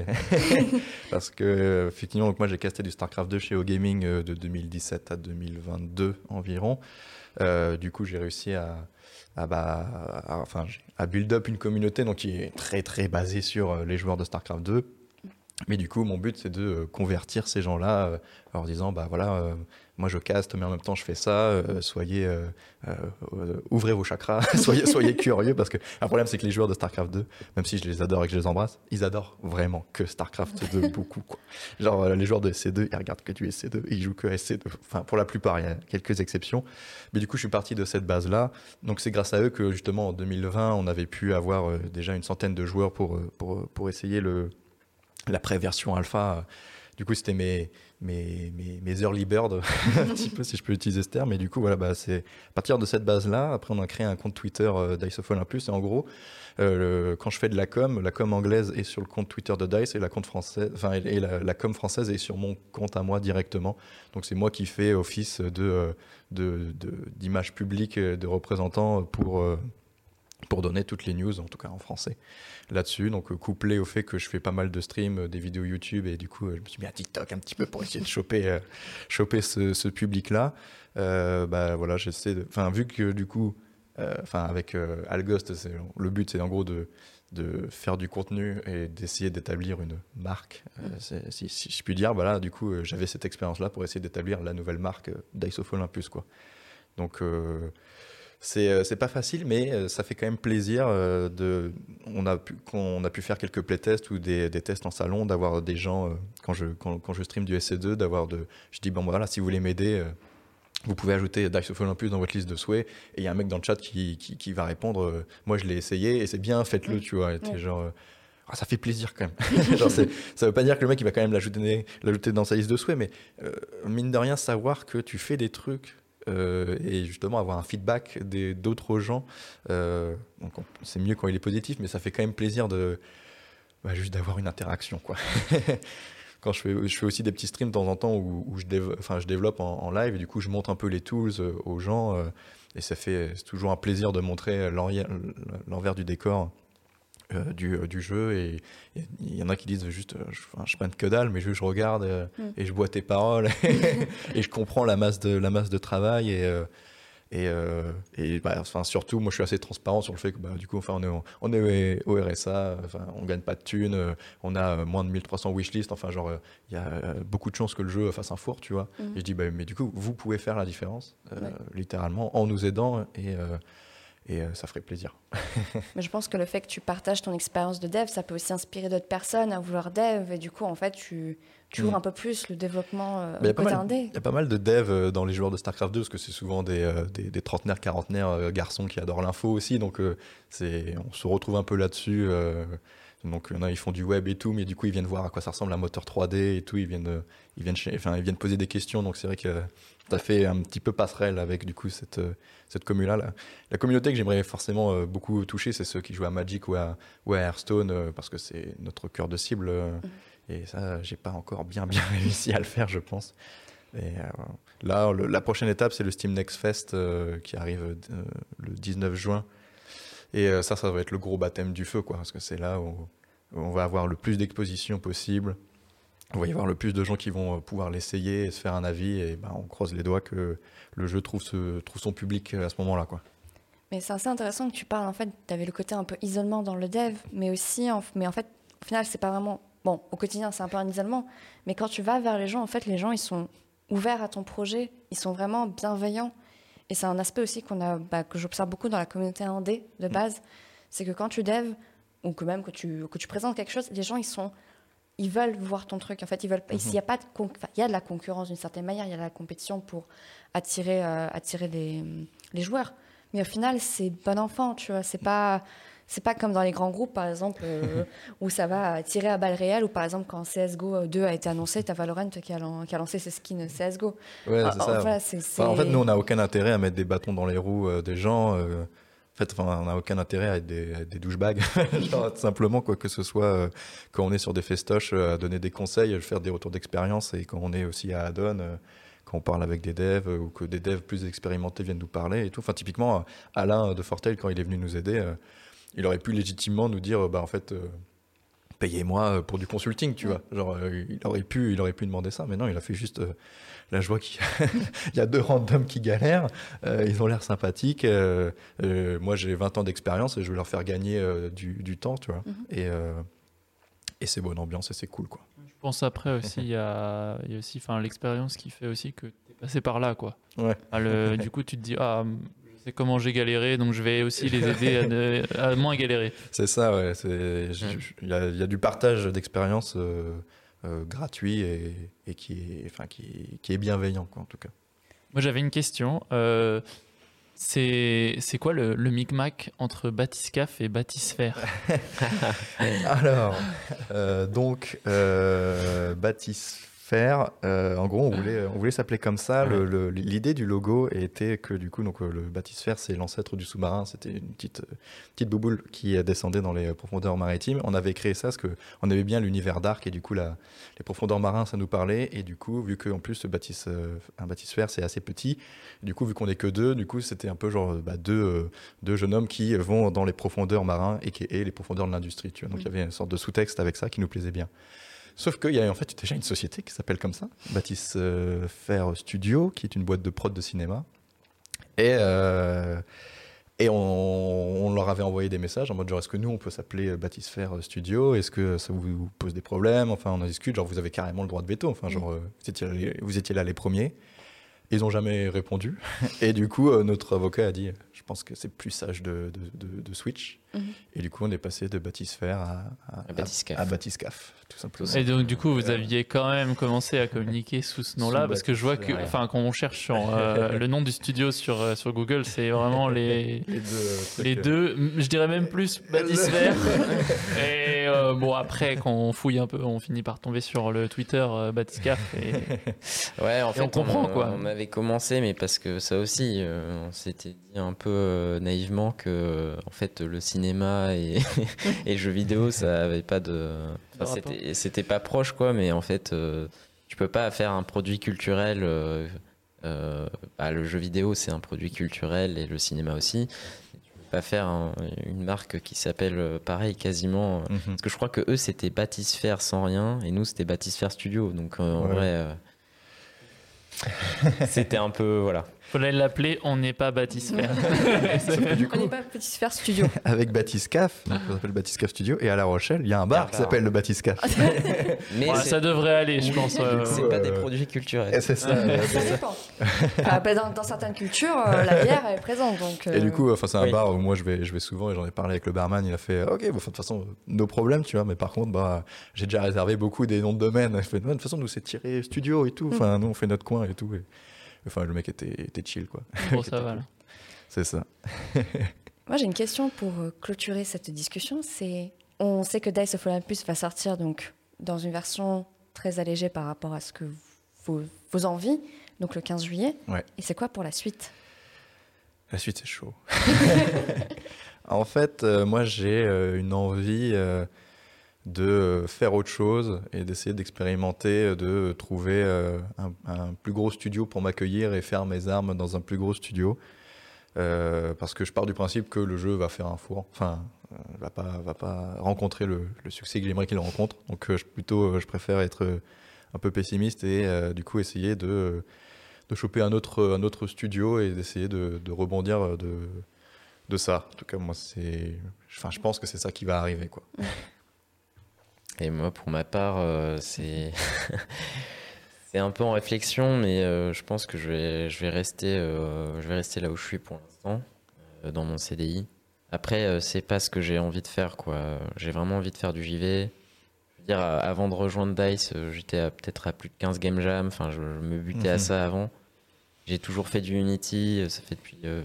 Parce que, effectivement, donc, moi, j'ai casté du StarCraft deux chez OGaming euh, de deux mille dix-sept à deux mille vingt-deux environ. Euh, du coup, j'ai réussi à, à, bah, à, enfin, j'ai- à build up une communauté donc, qui est très, très basée sur euh, les joueurs de StarCraft deux. Mais du coup, mon but, c'est de euh, convertir ces gens-là euh, en leur disant, bah voilà, euh, moi je caste, mais en même temps je fais ça, euh, soyez, euh, euh, euh, ouvrez vos chakras, soyez, soyez curieux, parce que un problème, c'est que les joueurs de StarCraft deux, même si je les adore et que je les embrasse, ils adorent vraiment que StarCraft deux beaucoup, quoi. Genre, euh, les joueurs de S C deux, ils regardent que du S C deux, ils jouent que S C deux, enfin, pour la plupart, il y a quelques exceptions. Mais du coup, je suis parti de cette base-là, donc c'est grâce à eux que justement, en deux mille vingt, on avait pu avoir euh, déjà une centaine de joueurs pour, euh, pour, pour essayer le la pré-version alpha. Du coup, c'était mes, mes, mes, mes early birds, un petit peu, si je peux utiliser ce terme. Et du coup, voilà, bah, c'est à partir de cette base-là. Après, on a créé un compte Twitter euh, Dice of Olympus. Et en gros, euh, le, quand je fais de la com, la com anglaise est sur le compte Twitter de Dice et la, compte française, enfin, et, et la, la com française est sur mon compte à moi directement. Donc, c'est moi qui fais office de, de, de, d'image publique, de représentant pour, euh, pour donner toutes les news, en tout cas en français, là-dessus. Donc, euh, couplé au fait que je fais pas mal de streams, euh, des vidéos YouTube, et du coup, euh, je me suis mis à TikTok un petit peu pour essayer de choper, euh, choper ce, ce public-là. Euh, bah, voilà, j'essaie de... Enfin, vu que du coup, euh, enfin, avec euh, Algost, c'est, le but, c'est en gros de, de faire du contenu et d'essayer d'établir une marque, euh, c'est, si, si je puis dire. Voilà, du coup, euh, j'avais cette expérience-là pour essayer d'établir la nouvelle marque euh, Dice of Olympus, quoi. Donc... Euh, C'est, euh, c'est pas facile, mais euh, ça fait quand même plaisir. Euh, de, on, a pu, on a pu faire quelques playtests ou des, des tests en salon, d'avoir des gens, euh, quand, je, quand, quand je stream du S C deux, d'avoir de. Je dis, bon, voilà, si vous voulez m'aider, euh, vous pouvez ajouter Dice of Olympus dans votre liste de souhaits. Et il y a un mec dans le chat qui, qui, qui va répondre, euh, moi je l'ai essayé et c'est bien, faites-le, Oui. tu vois. Et t'es Oui. genre. euh, Ah, ça fait plaisir quand même. Genre, c'est, ça veut pas dire que le mec il va quand même l'ajouter, l'ajouter dans sa liste de souhaits, mais euh, mine de rien, savoir que tu fais des trucs euh, et justement avoir un feedback des, d'autres gens, euh, donc on- c'est mieux quand il est positif, mais ça fait quand même plaisir de bah, juste d'avoir une interaction, quoi. Quand je fais, je fais aussi des petits streams de temps en temps où, où je, dév- enfin, je développe en, en live et du coup je montre un peu les tools euh, aux gens euh, et ça fait c'est toujours un plaisir de montrer l'envers, l'envers du décor euh, du, euh, du jeu et il y en a qui disent juste euh, je, enfin, je peins que dalle mais juste je regarde euh, Mm. et je bois tes paroles et je comprends la masse de, la masse de travail et, euh, et, euh, et bah, enfin, surtout moi je suis assez transparent sur le fait que bah, du coup enfin, on est, on est au R S A, enfin, on gagne pas de thunes, euh, on a euh, moins de mille trois cents wishlist, enfin genre il y a euh, beaucoup de chances que le jeu fasse un four, tu vois. Mhm. Et je dis bah, mais du coup vous pouvez faire la différence euh, Ouais. littéralement en nous aidant et, euh, et euh, ça ferait plaisir. Mais je pense que le fait que tu partages ton expérience de dev, ça peut aussi inspirer d'autres personnes à vouloir dev. Et du coup, en fait, tu, tu ouvres Mm. un peu plus le développement euh, Mais il y a pas côté mal- indé. Il y a pas mal de devs euh, dans les joueurs de StarCraft deux, parce que c'est souvent des, euh, des, des trentenaires, quarantenaires euh, garçons qui adorent l'info aussi. Donc euh, c'est, on se retrouve un peu là-dessus. euh, donc il y en a, ils font du web et tout, mais du coup, ils viennent voir à quoi ça ressemble un moteur trois D et tout. Ils viennent, euh, ils viennent, chez- enfin, ils viennent poser des questions. Donc c'est vrai que ça fait un petit peu passerelle avec du coup cette, euh, cette commu-là. Là. La communauté que j'aimerais forcément euh, beaucoup toucher, c'est ceux qui jouent à Magic ou à, ou à Hearthstone, euh, parce que c'est notre cœur de cible. euh, Et ça, j'ai pas encore bien bien réussi à le faire, je pense. Et euh, là, le- la prochaine étape, c'est le Steam Next Fest euh, qui arrive euh, le dix-neuf juin. Et euh, ça, ça va être le gros baptême du feu, quoi, parce que c'est là où, où on va avoir le plus d'expositions possible. On va y avoir le plus de gens qui vont euh, pouvoir l'essayer et se faire un avis. Et ben, on croise les doigts que le jeu trouve, ce, trouve son public à ce moment-là, quoi. Mais c'est assez intéressant que tu parles, en fait, tu avais le côté un peu isolement dans le dev, mais aussi, en, mais en fait, au final, c'est pas vraiment... Bon, au quotidien, c'est un peu un isolement, mais quand tu vas vers les gens, en fait, les gens, ils sont ouverts à ton projet, ils sont vraiment bienveillants. Et c'est un aspect aussi qu'on a, bah, que j'observe beaucoup dans la communauté indé, de base, c'est que quand tu dev, ou que même que tu, que tu présentes quelque chose, les gens, ils sont... Ils veulent voir ton truc. En fait, ils veulent. Mhm. Il y a pas de, con- enfin, il y a de la concurrence d'une certaine manière. Il y a de la compétition pour attirer, euh, attirer les, les joueurs. Mais au final, c'est bon enfant, tu vois. C'est pas, C'est pas comme dans les grands groupes, par exemple, euh, où ça va tirer à balles réelles, ou par exemple, quand C S G O deux a été annoncé, t'as Valorant qui a, lan- qui a lancé ses skins C S G O. Ouais, Ah, c'est ah, ça. voilà, c'est- c'est- Enfin, en fait, nous, on n'a aucun intérêt à mettre des bâtons dans les roues euh, des gens. euh, En fait, enfin, on n'a aucun intérêt à être des, à être des douchebags. Genre, tout simplement, quoi que ce soit, euh, quand on est sur des festoches, euh, à donner des conseils, faire des retours d'expérience, et quand on est aussi à Addon, euh, quand on parle avec des devs, euh, ou que des devs plus expérimentés viennent nous parler et tout. Enfin, typiquement, Alain de Fortel, quand il est venu nous aider, euh, il aurait pu légitimement nous dire, euh, bah, en fait, euh, payez-moi euh, pour du consulting, tu vois. Genre, euh, il aurait pu, il aurait pu demander ça, mais non, il a fait juste. euh, Là, je vois qu'il y a deux randoms qui galèrent. euh, ils ont l'air sympathiques. euh, euh, moi, j'ai vingt ans d'expérience et je veux leur faire gagner euh, du, du temps, tu vois. Mhm. Et, euh, et c'est bonne ambiance et c'est cool, quoi. Je pense après aussi, il y a, il y a aussi enfin, l'expérience qui fait aussi que tu es passé par là. Quoi. Ouais. Ah, le- du coup, tu te dis, ah, je sais comment j'ai galéré, donc je vais aussi les aider à, ne- à moins galérer. C'est ça, ouais. c'est- je- Mm. je- Il y, a, il y a du partage d'expérience euh, euh, gratuit et, et qui, est, enfin, qui, qui est bienveillant, quoi, en tout cas. Moi, j'avais une question. Euh, c'est, c'est quoi le, le micmac entre Bathyscaphe et Bathysphère? Alors, euh, donc, euh, Bathysphère, euh, en gros, on voulait, on voulait s'appeler comme ça. Le- le- L'idée du logo était que, du coup, donc, euh, le Bathysphère, c'est l'ancêtre du sous-marin. C'était une petite, euh, petite bouboule qui descendait dans les profondeurs maritimes. On avait créé ça parce qu'on aimait bien l'univers d'Arc et du coup, la, les profondeurs marins, ça nous parlait. Et du coup, vu qu'en plus, le bathys, euh, un Bathysphère, c'est assez petit, du coup, vu qu'on n'est que deux, du coup, c'était un peu genre bah, deux, euh, deux jeunes hommes qui vont dans les profondeurs marins et qui est les profondeurs de l'industrie. Tu vois. Donc il y avait une sorte de sous-texte avec ça qui nous plaisait bien. Sauf qu'il y a en fait déjà une société qui s'appelle comme ça, Bathysphère Studio, qui est une boîte de prod de cinéma. Et, euh, et on, on leur avait envoyé des messages en mode genre, est-ce que nous on peut s'appeler Bathysphère Studio? Est-ce que ça vous pose des problèmes? Enfin, on en discute, genre vous avez carrément le droit de veto. Enfin, genre, euh, vous étiez, là- vous étiez là les premiers. Ils n'ont jamais répondu. Et du coup, euh, notre avocat a dit, je pense que c'est plus sage de, de, de, de switch. Mhm. Et du coup, on est passé de Bathysphère à, à, À Bathyscaphe. à Bathyscaphe, tout simplement. Et donc, du coup, vous aviez quand même commencé à communiquer sous ce nom-là, Sous parce que je vois que, Bathysphère, enfin, quand on cherche sur euh, le nom du studio sur, euh, sur Google, c'est vraiment les, Les deux, euh, trucs, les euh, deux, je dirais même plus Bathysphère. Et euh, bon, après, quand on fouille un peu, on finit par tomber sur le Twitter euh, Bathyscaphe. Et... Ouais, en Et fait, on comprend, quoi. On avait commencé, mais parce que ça aussi, euh, on s'était dit un peu euh, naïvement que, euh, en fait, le cinéma et, et le jeu vidéo, ça avait pas de. Enfin, De rapport. c'était, c'était pas proche, quoi, mais en fait, euh, tu peux pas faire un produit culturel. euh, euh, bah, le jeu vidéo, c'est un produit culturel et le cinéma aussi. Tu peux pas faire un- une marque qui s'appelle euh, pareil, quasiment. Mhm. Parce que je crois que eux, c'était Bathysphère sans rien, et nous, c'était Bathysphère Studio. Donc, euh, en Ouais. vrai, euh, c'était un peu. Voilà. Fallait l'appeler On n'est pas Bathysphère. Sauf que du On coup, n'est pas Bathysphère Studio. avec Bathyscaphe, donc on s'appelle Bathyscaphe Studio, et à La Rochelle, il y a un Il y a un bar qui bar. s'appelle le Bathyscaphe. Mais Ouais, c'est, ça devrait aller, je pense. euh, c'est coup, pas des euh, produits Et culturels. c'est ça. Ouais. euh, Ça dépend. Enfin, bah, dans, dans certaines cultures, euh, la bière est présente. Donc, Et du euh, coup, enfin, c'est un Oui. bar où moi je vais, je vais souvent et j'en ai parlé avec le barman. Il a fait OK, bon, de toute façon, nos problèmes, tu vois. Mais par contre, bah, j'ai déjà réservé beaucoup des noms de domaine. Il fait, de toute façon, nous c'est tiré studio et tout. Enfin, nous on fait notre coin et tout. Et... Enfin, le mec était, était chill, quoi. Bon, ça va. Là. C'est ça. Moi, j'ai une question pour euh, clôturer cette discussion. C'est, on sait que Dice of Olympus va sortir donc dans une version très allégée par rapport à ce que vos, vos envies, donc le quinze juillet. Ouais. Et c'est quoi pour la suite? La suite, c'est chaud. En fait, euh, moi, j'ai euh, une envie euh, de euh, faire autre chose et d'essayer d'expérimenter, de trouver euh, un, un plus gros studio pour m'accueillir et faire mes armes dans un plus gros studio. Euh, parce que je pars du principe que le jeu va faire un four, enfin, euh, va pas, va pas rencontrer le, le succès que j'aimerais qu'il rencontre. Donc, euh, je, plutôt, euh, je préfère être euh, un peu pessimiste et euh, du coup essayer de, de choper un autre, un autre studio et d'essayer de, de rebondir de, de ça. En tout cas, moi, c'est, enfin, je pense que c'est ça qui va arriver, quoi. Et moi, pour ma part, euh, c'est c'est un peu en réflexion, mais euh, je pense que je vais, je vais rester, euh, je vais rester là où je suis pour l'instant, euh, dans mon C D I. Après, euh, c'est pas ce que j'ai envie de faire, quoi. J'ai vraiment envie de faire du J V. Je veux dire, euh, avant de rejoindre Dice, euh, j'étais à- peut-être à plus de quinze game jam. Enfin, je, je me butais à Mhm. ça avant. J'ai toujours fait du Unity. euh, Ça fait depuis euh, je pense,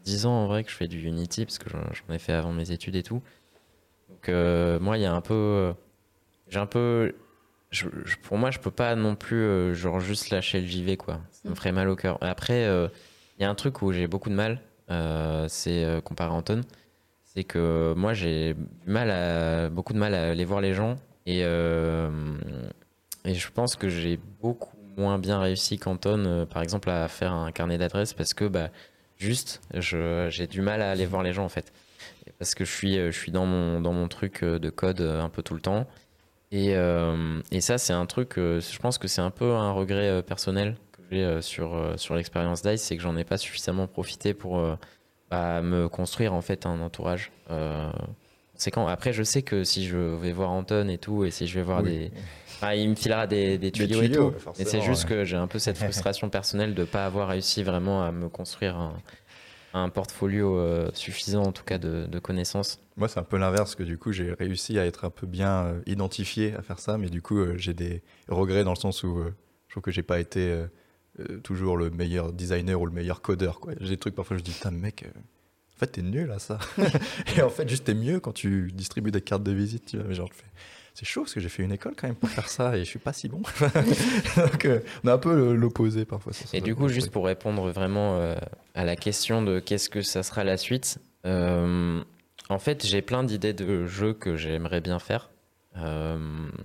dix ans en vrai que je fais du Unity parce que j'en, j'en ai fait avant mes études et tout. Donc euh, moi, il y a un peu, euh, j'ai un peu, je, je, pour moi, je peux pas non plus euh, genre juste lâcher le J V quoi. Ça me ferait mal au cœur. Après, il euh, y a un truc où j'ai beaucoup de mal, euh, c'est euh, comparé à Anton, c'est que moi j'ai mal à, beaucoup de mal à aller voir les gens et euh, et je pense que j'ai beaucoup moins bien réussi qu'Anton, euh, par exemple, à faire un carnet d'adresses parce que bah juste, je, j'ai du mal à aller voir les gens en fait. Parce que je suis, je suis dans mon, dans mon truc de code un peu tout le temps. Et, euh, et ça, c'est un truc, je pense que c'est un peu un regret personnel que j'ai sur, sur l'expérience DICE, c'est que j'en ai pas suffisamment profité pour bah, me construire en fait un entourage. Euh, c'est quand, après, je sais que si je vais voir Anton et tout, et si je vais voir oui. des... Enfin, il me filera des, des tuyaux, des tuyaux et tout. Mais c'est juste ouais. que j'ai un peu cette frustration personnelle de ne pas avoir réussi vraiment à me construire un... un portfolio euh, suffisant en tout cas de, de connaissances. Moi c'est un peu l'inverse, que du coup j'ai réussi à être un peu bien euh, identifié à faire ça, mais du coup euh, j'ai des regrets dans le sens où euh, je trouve que j'ai pas été euh, euh, toujours le meilleur designer ou le meilleur codeur quoi. J'ai des trucs parfois je dis putain mec, euh, en fait t'es nul à ça. Et en fait juste t'es mieux quand tu distribues des cartes de visite, tu vois, mais genre je fais c'est chaud parce que j'ai fait une école quand même pour faire ça et je suis pas si bon. Donc euh, on a un peu l'opposé parfois. Et du coup, juste pour répondre vraiment euh, à la question de qu'est-ce que ça sera la suite, euh, en fait, j'ai plein d'idées de jeux que j'aimerais bien faire. Euh,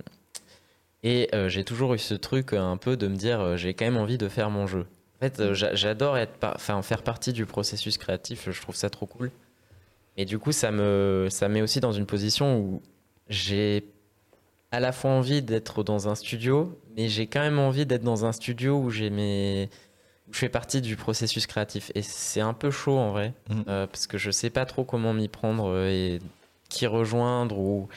et euh, j'ai toujours eu ce truc un peu de me dire euh, j'ai quand même envie de faire mon jeu. En fait, euh, j'adore être par... enfin, faire partie du processus créatif, je trouve ça trop cool. Et du coup, ça me, ça met aussi dans une position où j'ai à la fois envie d'être dans un studio, mais j'ai quand même envie d'être dans un studio où j'ai mes... où je fais partie du processus créatif. Et c'est un peu chaud en vrai, mmh. euh, parce que je sais pas trop comment m'y prendre et qui rejoindre. Ou...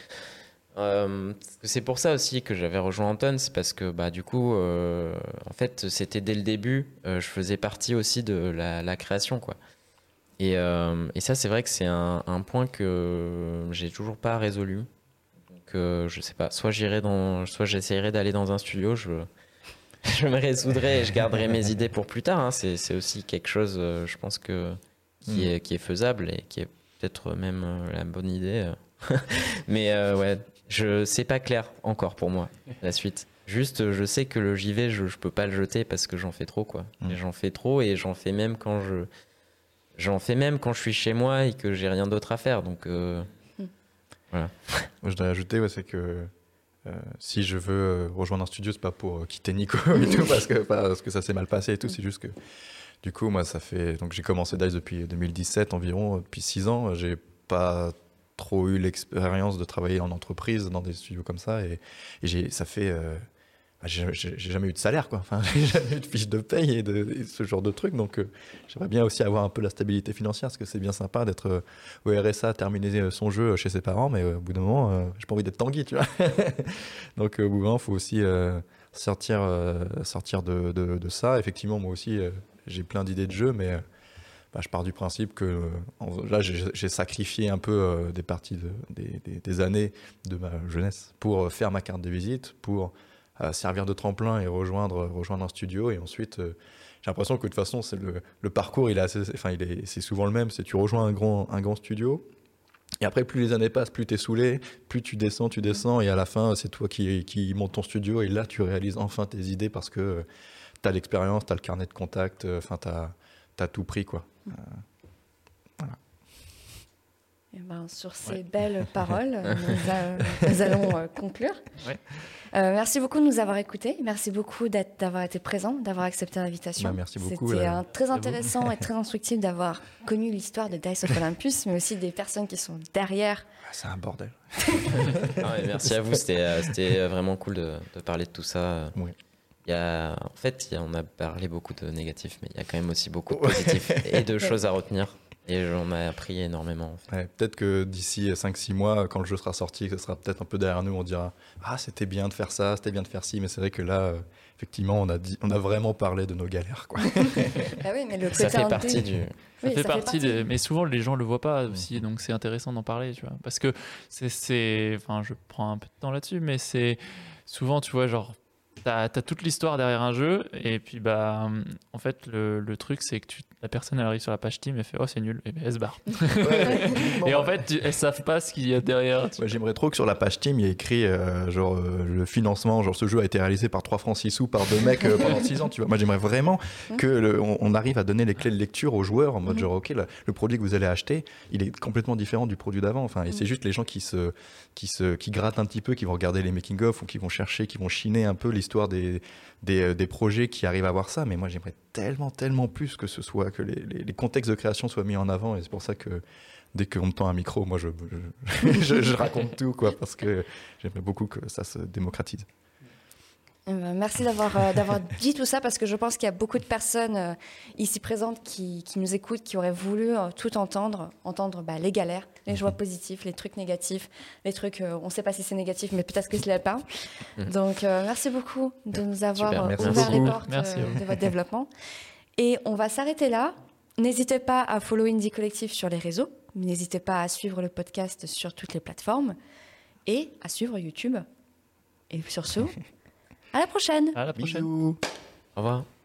Euh, c'est pour ça aussi que j'avais rejoint Anton, c'est parce que bah, du coup, euh, en fait, c'était dès le début, euh, je faisais partie aussi de la, la création, quoi. Et, euh, et ça, c'est vrai que c'est un, un point que j'ai toujours pas résolu. Que je sais pas, soit j'irai dans, soit j'essayerai d'aller dans un studio, je, je me résoudrai et je garderai mes idées pour plus tard. Hein. C'est, c'est aussi quelque chose, euh, je pense que qui, mmh. est, qui est faisable et qui est peut-être même euh, la bonne idée. Mais euh, ouais, je c'est pas clair encore pour moi la suite. Juste, je sais que le J V, je, je peux pas le jeter parce que j'en fais trop quoi. Mmh. Et j'en fais trop et j'en fais même quand je, j'en fais même quand je suis chez moi et que j'ai rien d'autre à faire. Donc euh, voilà. Moi, je dois ajouter, ouais, c'est que euh, si je veux euh, rejoindre un studio, c'est pas pour euh, quitter Nico et tout, parce que, pas, parce que ça s'est mal passé et tout, c'est juste que du coup, moi, ça fait. Donc, j'ai commencé DICE depuis deux mille dix-sept environ, depuis six ans. J'ai pas trop eu l'expérience de travailler en entreprise, dans des studios comme ça, et, et j'ai, ça fait. Euh, J'ai, j'ai, j'ai jamais eu de salaire, quoi. Enfin, j'ai jamais eu de fiche de paye et, de, et ce genre de trucs. Donc, euh, j'aimerais bien aussi avoir un peu la stabilité financière, parce que c'est bien sympa d'être euh, au R S A, terminer son jeu chez ses parents, mais euh, au bout d'un moment, euh, j'ai pas envie d'être Tanguy, tu vois. Donc, euh, au bout d'un moment, il faut aussi euh, sortir, euh, sortir de, de, de ça. Effectivement, moi aussi, euh, j'ai plein d'idées de jeux, mais euh, bah, je pars du principe que euh, là, j'ai, j'ai sacrifié un peu euh, des parties de, des, des, des années de ma jeunesse pour faire ma carte de visite, pour à servir de tremplin et rejoindre, rejoindre un studio. Et ensuite, euh, j'ai l'impression que de toute façon, c'est le, le parcours, il est assez, enfin, il est, c'est souvent le même. C'est tu rejoins un grand, un grand studio. Et après, plus les années passent, plus tu es saoulé, plus tu descends, tu descends. Et à la fin, c'est toi qui, qui monte ton studio. Et là, tu réalises enfin tes idées parce que euh, tu as l'expérience, tu as le carnet de contact, enfin, euh, tu as tout pris, quoi. Euh, voilà. Et ben, sur ces ouais. belles paroles, nous, a, nous allons euh, conclure. Ouais. Euh, merci beaucoup de nous avoir écoutés. Merci beaucoup d'être, d'avoir été présent, d'avoir accepté l'invitation. Bah, merci beaucoup. C'était là, un, très intéressant et très instructif d'avoir connu l'histoire de Dice of Olympus, mais aussi des personnes qui sont derrière. Ah, c'est un bordel. Ah ouais, merci à vous. C'était, c'était vraiment cool de, de parler de tout ça. Oui. Il y a, en fait, il y a, on a parlé beaucoup de négatifs, mais il y a quand même aussi beaucoup de positifs et de choses à retenir. Et j'en ai appris énormément. En fait. Ouais, peut-être que d'ici cinq six mois, quand le jeu sera sorti, que ce sera peut-être un peu derrière nous, on dira « Ah, c'était bien de faire ça, c'était bien de faire ci ». Mais c'est vrai que là, euh, effectivement, on a, dit, on a vraiment parlé de nos galères. Quoi. Ah oui, mais le ça fait partie du... Ça, oui, fait, ça partie fait partie de... Mais souvent, les gens ne le voient pas aussi, donc c'est intéressant d'en parler. Tu vois. Parce que c'est, c'est... Enfin, je prends un peu de temps là-dessus, mais c'est souvent, tu vois, genre... T'as, t'as toute l'histoire derrière un jeu, et puis bah, en fait, le, le truc, c'est que tu la personne elle arrive sur la page Steam et fait oh c'est nul et ben elle se barre. Ouais, Et en fait tu- elles savent pas ce qu'il y a derrière. Ouais, j'aimerais trop que sur la page Steam, il y ait écrit euh, genre euh, le financement, genre ce jeu a été réalisé par trois francs six sous par deux mecs euh, pendant six ans, tu vois. Moi, j'aimerais vraiment que le- on, on arrive à donner les clés de lecture aux joueurs en mode genre ok, le, le produit que vous allez acheter, il est complètement différent du produit d'avant. Enfin, et c'est juste les gens qui se, qui se, qui grattent un petit peu, qui vont regarder les making of ou qui vont chercher, qui vont chiner un peu l'histoire des, des, euh, des projets qui arrivent à voir ça. Mais moi, j'aimerais tellement, tellement plus que ce soit que les, les, les contextes de création soient mis en avant. Et c'est pour ça que dès qu'on me tend un micro, moi je, je, je, je raconte tout, quoi, parce que j'aimerais beaucoup que ça se démocratise. Eh ben, merci d'avoir euh, d'avoir dit tout ça parce que je pense qu'il y a beaucoup de personnes euh, ici présentes qui, qui nous écoutent, qui auraient voulu euh, tout entendre, entendre bah, les galères, les joies positives, les trucs négatifs, les trucs, euh, on ne sait pas si c'est négatif, mais peut-être que ce n'est pas. Donc euh, merci beaucoup de nous avoir Super, euh, merci ouvert les beaucoup. portes Merci à euh, vous. de votre développement. Et on va s'arrêter là. N'hésitez pas à follow Indie Collective sur les réseaux. N'hésitez pas à suivre le podcast sur toutes les plateformes et à suivre YouTube. Et sur ce, à la prochaine. À la prochaine. Bisous. Au revoir.